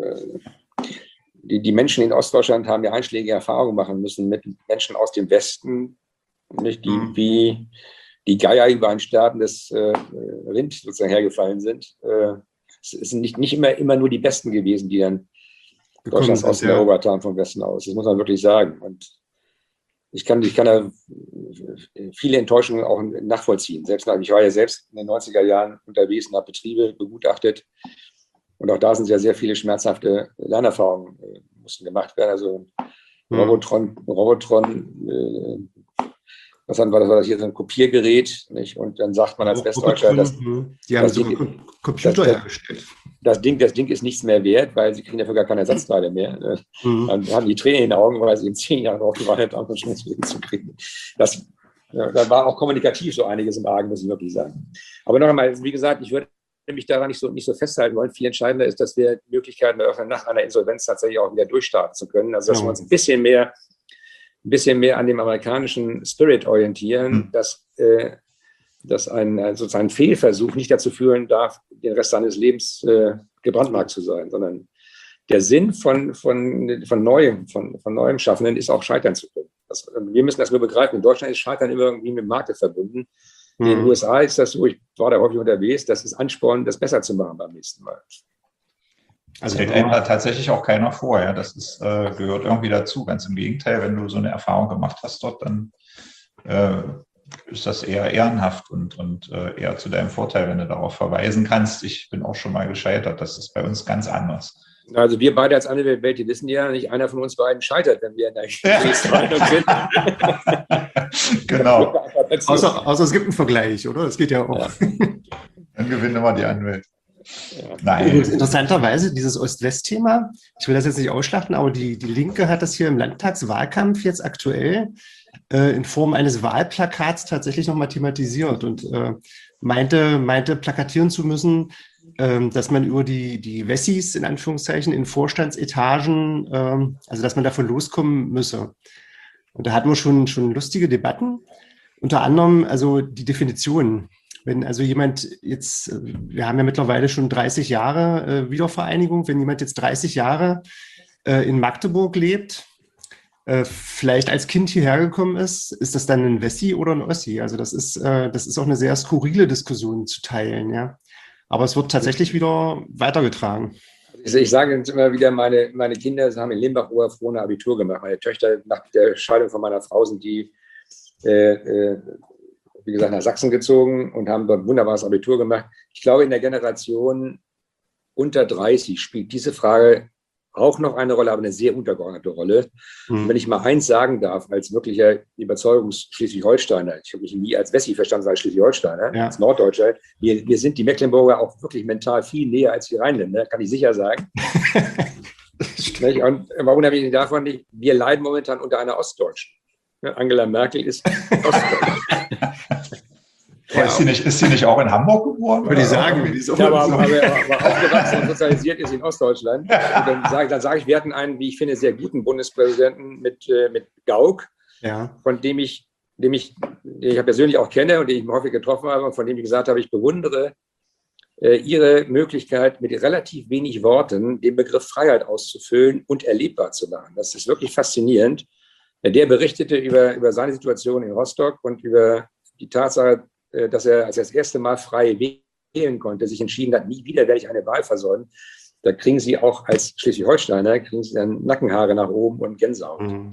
die, die Menschen in Ostdeutschland haben ja einschlägige Erfahrungen machen müssen mit Menschen aus dem Westen, nicht, die mhm. wie die Geier über ein sterbendes äh, Rind sozusagen hergefallen sind. Äh, es sind nicht, nicht immer, immer nur die Besten gewesen, die dann Deutschlands Osten ja. erobert haben vom Westen aus. Das muss man wirklich sagen. Und ich kann, ich kann da viele Enttäuschungen auch nachvollziehen. Selbst, ich war ja selbst in den neunziger Jahren unterwegs und habe Betriebe begutachtet. Und auch da sind ja sehr viele schmerzhafte Lernerfahrungen äh, mussten gemacht werden. Also mhm. Robotron, Robotron äh, Was war das, war das hier so ein Kopiergerät, nicht? Und dann sagt man als oh, Westdeutscher, das,
die haben das, so Ding, Computer das, hergestellt.
Das Ding, das Ding ist nichts mehr wert, weil sie kriegen dafür gar keine Ersatzteile mehr. Mhm. Dann haben die Tränen in den Augen, weil sie in zehn Jahren drauf gewartet haben, um schnell zu kriegen. Das, ja, da war auch kommunikativ so einiges im Argen, muss ich wirklich sagen. Aber noch einmal, wie gesagt, ich würde mich daran nicht so, nicht so festhalten wollen. Viel entscheidender ist, dass wir Möglichkeiten eröffnen, nach einer Insolvenz tatsächlich auch wieder durchstarten zu können. Also dass ja. wir uns ein bisschen mehr ein bisschen mehr an dem amerikanischen Spirit orientieren, mhm. dass äh, dass ein, ein sozusagen Fehlversuch nicht dazu führen darf, den Rest seines Lebens äh, gebrandmarkt zu sein, sondern der Sinn von, von, von, Neuem, von, von Neuem Schaffenden ist auch scheitern zu können. Das, wir müssen das nur begreifen. In Deutschland ist Scheitern immer irgendwie mit Marke verbunden. Mhm. In den U S A ist das so, ich war da häufig unterwegs, das ist Ansporn, das besser zu machen beim nächsten Mal.
Also hält einem da tatsächlich auch keiner vor, ja. Das ist, äh, gehört irgendwie dazu. Ganz im Gegenteil, wenn du so eine Erfahrung gemacht hast dort, dann äh, ist das eher ehrenhaft und, und äh, eher zu deinem Vorteil, wenn du darauf verweisen kannst. Ich bin auch schon mal gescheitert. Das ist bei uns ganz anders.
Also wir beide als andere Welt, die wissen ja, nicht einer von uns beiden scheitert, wenn wir in der Gesprächsverhandlung sind.
Genau.
Außer, außer es gibt einen Vergleich, oder? Das geht ja auch.
Ja. Dann gewinnen wir die Anwälte.
Ja. Nein. Und interessanterweise, dieses Ost-West-Thema, ich will das jetzt nicht ausschlachten, aber die, die Linke hat das hier im Landtagswahlkampf jetzt aktuell äh, in Form eines Wahlplakats tatsächlich nochmal thematisiert und äh, meinte, meinte plakatieren zu müssen, äh, dass man über die, die Wessis in Anführungszeichen in Vorstandsetagen, äh, also dass man davon loskommen müsse. Und da hatten wir schon, schon lustige Debatten, unter anderem also die Definition. Wenn also jemand jetzt, wir haben ja mittlerweile schon dreißig Jahre äh, Wiedervereinigung, wenn jemand jetzt dreißig Jahre äh, in Magdeburg lebt, äh, vielleicht als Kind hierher gekommen ist, ist das dann ein Wessi oder ein Ossi? Also das ist, äh, das ist auch eine sehr skurrile Diskussion zu teilen, ja. Aber es wird tatsächlich wieder weitergetragen.
Also ich sage jetzt immer wieder, meine, meine Kinder haben in Limbach-Oberfrohna Abitur gemacht. Meine Töchter, nach der Scheidung von meiner Frau, sind die äh, äh, wie gesagt, nach Sachsen gezogen und haben dort ein wunderbares Abitur gemacht. Ich glaube, in der Generation unter dreißig spielt diese Frage auch noch eine Rolle, aber eine sehr untergeordnete Rolle. Mhm. Und wenn ich mal eins sagen darf, als wirklicher Überzeugungs-Schleswig-Holsteiner, ich habe mich nie als Wessi verstanden, als Schleswig-Holsteiner, ja. Als Norddeutscher, wir, wir sind die Mecklenburger auch wirklich mental viel näher als die Rheinländer, kann ich sicher sagen. Und aber unabhängig davon, wir leiden momentan unter einer Ostdeutschen. Angela Merkel ist Ostdeutsche.
Ja, ist, sie nicht, ist sie nicht auch in Hamburg geboren?
Würde ich sagen. Die
ist ja, aber, aber, aber aufgewachsen und sozialisiert ist sie in Ostdeutschland. Und dann sage dann sag ich, wir hatten einen, wie ich finde, sehr guten Bundespräsidenten mit, mit Gauck, ja. von dem ich, dem ich, den ich persönlich auch kenne und den ich häufig getroffen habe und von dem ich gesagt habe, ich bewundere äh, ihre Möglichkeit, mit relativ wenig Worten den Begriff Freiheit auszufüllen und erlebbar zu machen. Das ist wirklich faszinierend. Der berichtete über, über seine Situation in Rostock und über die Tatsache, dass er als er das erste Mal frei wählen konnte, sich entschieden hat, nie wieder werde ich eine Wahl versäumen. Da kriegen Sie auch als Schleswig-Holsteiner, kriegen Sie dann Nackenhaare nach oben und Gänsehaut. Mhm.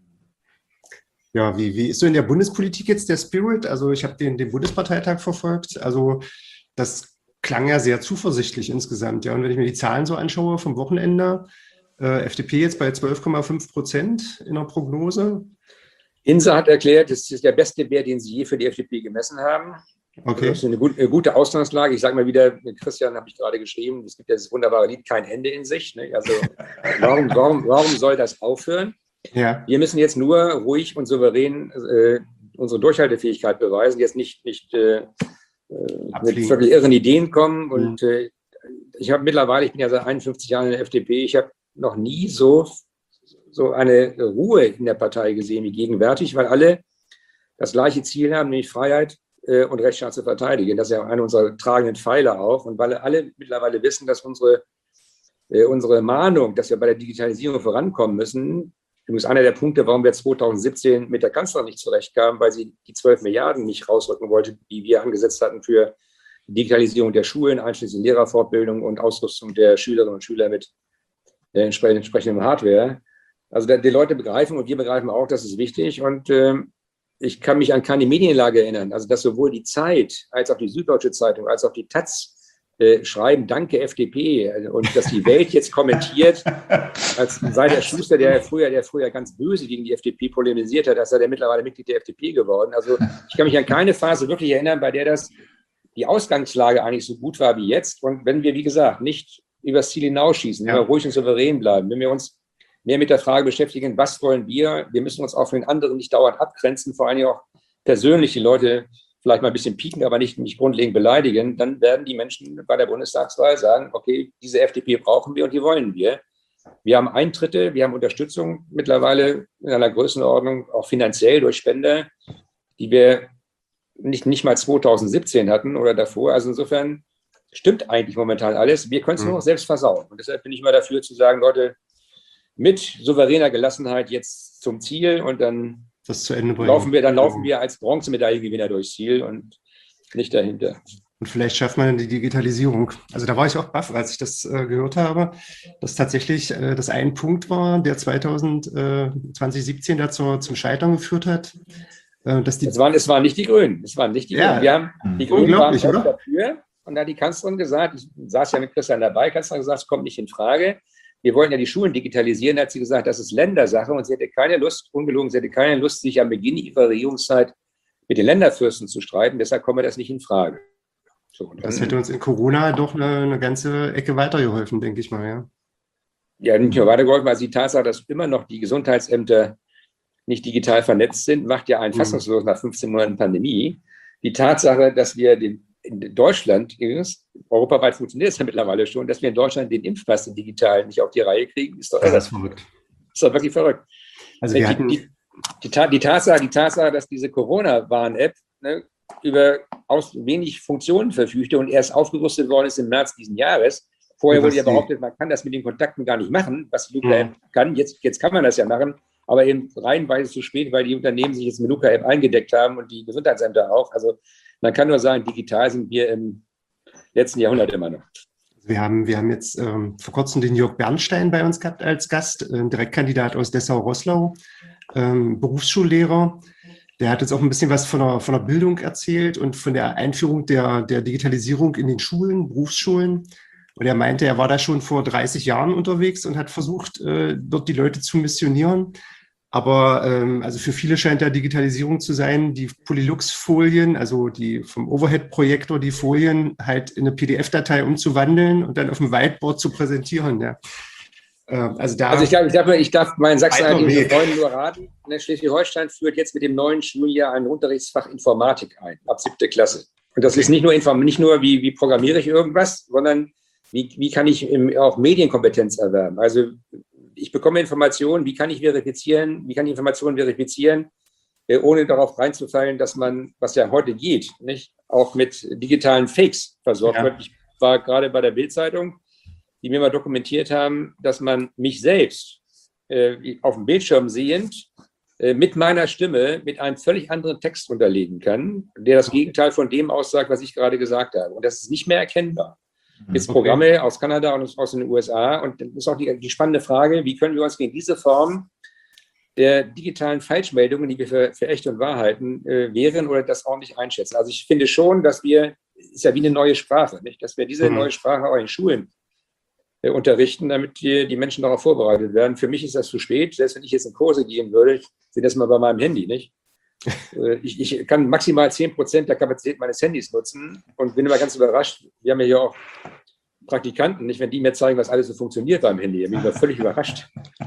Ja, wie, wie ist so in der Bundespolitik jetzt der Spirit? Also ich habe den, den Bundesparteitag verfolgt. Also das klang ja sehr zuversichtlich insgesamt. Ja. Und wenn ich mir die Zahlen so anschaue vom Wochenende, äh, F D P jetzt bei zwölf Komma fünf Prozent in der Prognose.
Insa hat erklärt, es ist der beste Wert, den sie je für die F D P gemessen haben. Okay. Das ist eine, gut, eine gute Ausgangslage. Ich sage mal wieder, mit Christian habe ich gerade geschrieben, es gibt ja das wunderbare Lied Kein Ende in sich. Ne? Also warum, warum, warum soll das aufhören? Ja. Wir müssen jetzt nur ruhig und souverän äh, unsere Durchhaltefähigkeit beweisen, jetzt nicht, nicht äh, mit wirklich irren Ideen kommen. Und mhm. äh, ich habe mittlerweile, ich bin ja seit einundfünfzig Jahren in der F D P, ich habe noch nie so so eine Ruhe in der Partei gesehen wie gegenwärtig, weil alle das gleiche Ziel haben, nämlich Freiheit äh, und Rechtsstaat zu verteidigen. Das ist ja einer unserer tragenden Pfeiler auch. Und weil alle mittlerweile wissen, dass unsere, äh, unsere Mahnung, dass wir bei der Digitalisierung vorankommen müssen, übrigens einer der Punkte, warum wir zweitausendsiebzehn mit der Kanzlerin nicht zurechtkamen, weil sie die zwölf Milliarden nicht rausrücken wollte, die wir angesetzt hatten für die Digitalisierung der Schulen, einschließlich Lehrerfortbildung und Ausrüstung der Schülerinnen und Schüler mit äh, entsprechendem Hardware. Also die Leute begreifen und wir begreifen auch, das ist wichtig. Und äh, ich kann mich an keine Medienlage erinnern, also dass sowohl die Zeit als auch die Süddeutsche Zeitung als auch die Taz äh, schreiben, danke F D P. Und dass die Welt jetzt kommentiert, als sei der Schuster, der früher, der früher ganz böse gegen die F D P polemisiert hat, als sei der mittlerweile Mitglied der F D P geworden. Also ich kann mich an keine Phase wirklich erinnern, bei der das die Ausgangslage eigentlich so gut war wie jetzt. Und wenn wir, wie gesagt, nicht übers Ziel hinausschießen, ja. wenn wir ruhig und souverän bleiben, wenn wir uns mehr mit der Frage beschäftigen, was wollen wir? Wir müssen uns auch von den anderen nicht dauernd abgrenzen, vor allem auch persönlich die Leute vielleicht mal ein bisschen pieken, aber nicht, nicht grundlegend beleidigen. Dann werden die Menschen bei der Bundestagswahl sagen, okay, diese F D P brauchen wir und die wollen wir. Wir haben Eintritte, wir haben Unterstützung mittlerweile in einer Größenordnung, auch finanziell durch Spender, die wir nicht, nicht mal zweitausendsiebzehn hatten oder davor. Also insofern stimmt eigentlich momentan alles. Wir können es nur noch selbst versauen. Und deshalb bin ich mal dafür zu sagen, Leute, mit souveräner Gelassenheit jetzt zum Ziel und dann
das zu Ende bringen.
Laufen wir, dann laufen wir als Bronzemedaillengewinner durchs Ziel und nicht dahinter.
Und vielleicht schafft man die Digitalisierung. Also da war ich auch baff, als ich das äh, gehört habe, dass tatsächlich äh, das ein Punkt war, der zwanzig siebzehn dazu zum Scheitern geführt hat. Äh, dass die
es, waren, es waren nicht die Grünen. Es waren nicht die
ja,
Grünen. Wir haben, die Grünen waren
oder?
dafür. Und da hat die Kanzlerin gesagt, ich saß ja mit Christian dabei, Kanzlerin gesagt, es kommt nicht in Frage. Wir wollten ja die Schulen digitalisieren, da hat sie gesagt, das ist Ländersache und sie hätte keine Lust, ungelogen, sie hätte keine Lust, sich am Beginn ihrer Regierungszeit mit den Länderfürsten zu streiten, deshalb komme das nicht in Frage. So, dann,
das hätte uns in Corona doch eine, eine ganze Ecke weitergeholfen, denke ich mal, ja.
Ja, nicht nur weitergeholfen, weil die Tatsache, dass immer noch die Gesundheitsämter nicht digital vernetzt sind, macht ja einen fassungslos nach fünfzehn Monaten Pandemie. Die Tatsache, dass wir den in Deutschland, europaweit funktioniert es ja mittlerweile schon, dass wir in Deutschland den Impfpass den digitalen nicht auf die Reihe kriegen, ist doch irre.
Das ist verrückt.
Ist doch wirklich verrückt.
Also wir
die,
hatten
die, die, die, Tatsache, die Tatsache, dass diese Corona-Warn-App ne, über aus wenig Funktionen verfügte und erst aufgerüstet worden ist im März diesen Jahres. Vorher wurde ja behauptet, man kann das mit den Kontakten gar nicht machen, was die Luca-App mhm. kann. Jetzt, jetzt kann man das ja machen, aber eben reihenweise zu spät, weil die Unternehmen sich jetzt mit Luca-App eingedeckt haben und die Gesundheitsämter auch. Also man kann nur sagen, digital sind wir im letzten Jahrhundert immer noch.
Wir haben, wir haben jetzt ähm, vor kurzem den Jörg Bernstein bei uns gehabt als Gast, äh, Direktkandidat aus Dessau-Roßlau, ähm, Berufsschullehrer. Der hat jetzt auch ein bisschen was von der, von der Bildung erzählt und von der Einführung der, der Digitalisierung in den Schulen, Berufsschulen. Und er meinte, er war da schon vor dreißig Jahren unterwegs und hat versucht, äh, dort die Leute zu missionieren. Aber ähm, also für viele scheint da Digitalisierung zu sein, die Polylux-Folien, also die vom Overhead-Projektor, die Folien halt in eine P D F-Datei umzuwandeln und dann auf dem Whiteboard zu präsentieren. Ja. Ähm, also, da
also ich, darf, ich, darf, ich darf meinen sachsen-anhaltischen Freunden nur raten, Schleswig-Holstein führt jetzt mit dem neuen Schuljahr ein Unterrichtsfach Informatik ein, ab siebte Klasse. Und das ist nicht nur, nicht nur wie, wie programmiere ich irgendwas, sondern wie, wie kann ich im, auch Medienkompetenz erwerben. Also ich bekomme Informationen, wie kann ich verifizieren, wie kann ich Informationen verifizieren, ohne darauf reinzufallen, dass man, was ja heute geht, nicht, auch mit digitalen Fakes versorgt
ja.
wird. Ich war gerade bei der Bild-Zeitung, die mir mal dokumentiert haben, dass man mich selbst äh, auf dem Bildschirm sehend äh, mit meiner Stimme mit einem völlig anderen Text unterlegen kann, der das Gegenteil von dem aussagt, was ich gerade gesagt habe. Und das ist nicht mehr erkennbar. Es gibt Programme aus Kanada und aus den U S A. Und das ist auch die, die spannende Frage, wie können wir uns gegen diese Form der digitalen Falschmeldungen, die wir für, für echt und wahr halten, äh, wehren oder das ordentlich einschätzen. Also ich finde schon, dass wir, ist ja wie eine neue Sprache, nicht? Dass wir diese mhm. neue Sprache auch in Schulen äh, unterrichten, damit die, die Menschen darauf vorbereitet werden. Für mich ist das zu spät. Selbst wenn ich jetzt in Kurse gehen würde, ich sehe das mal bei meinem Handy, nicht? Ich, ich kann maximal zehn Prozent der Kapazität meines Handys nutzen und bin immer ganz überrascht. Wir haben ja hier auch Praktikanten, nicht, wenn die mir zeigen, was alles so funktioniert beim Handy. Ich bin immer völlig überrascht.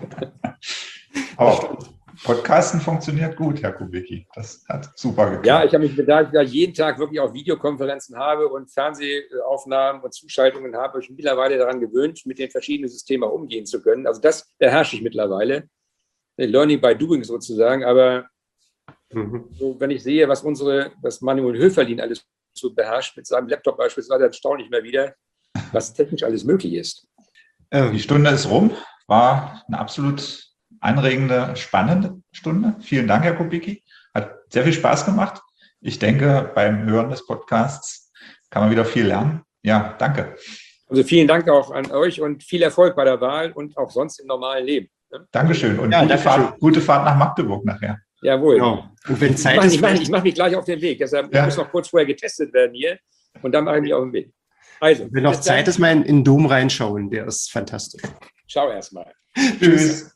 Aber Podcasten funktioniert gut, Herr Kubicki. Das hat super geklappt.
Ja, ich habe mich, da ich da jeden Tag wirklich auch Videokonferenzen habe und Fernsehaufnahmen und Zuschaltungen habe, habe ich mich mittlerweile daran gewöhnt, mit den verschiedenen Systemen auch umgehen zu können. Also das beherrsche ich mittlerweile. Learning by doing sozusagen, aber Mhm. So, wenn ich sehe, was unsere, was Manuel Höferlin alles so beherrscht, mit seinem Laptop beispielsweise, dann staune ich mal wieder, was technisch alles möglich ist.
Die Stunde ist rum. War eine absolut anregende, spannende Stunde. Vielen Dank, Herr Kubicki. Hat sehr viel Spaß gemacht. Ich denke, beim Hören des Podcasts kann man wieder viel lernen. Ja, danke.
Also vielen Dank auch an euch und viel Erfolg bei der Wahl und auch sonst im normalen Leben.
Dankeschön und
ja,
gute,
Dankeschön.
Fahrt, gute Fahrt nach Magdeburg nachher.
Jawohl.
Genau. Und wenn Zeit
ich
ist,
mache mach, mach mich gleich auf den Weg. Deshalb ja. muss noch kurz vorher getestet werden hier und dann mache ich mich auf den Weg. Also,
wenn noch Zeit ist, mal in den Dom reinschauen. Der ist fantastisch.
Schau erst mal.
Tschüss.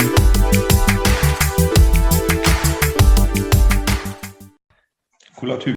Cooler Typ.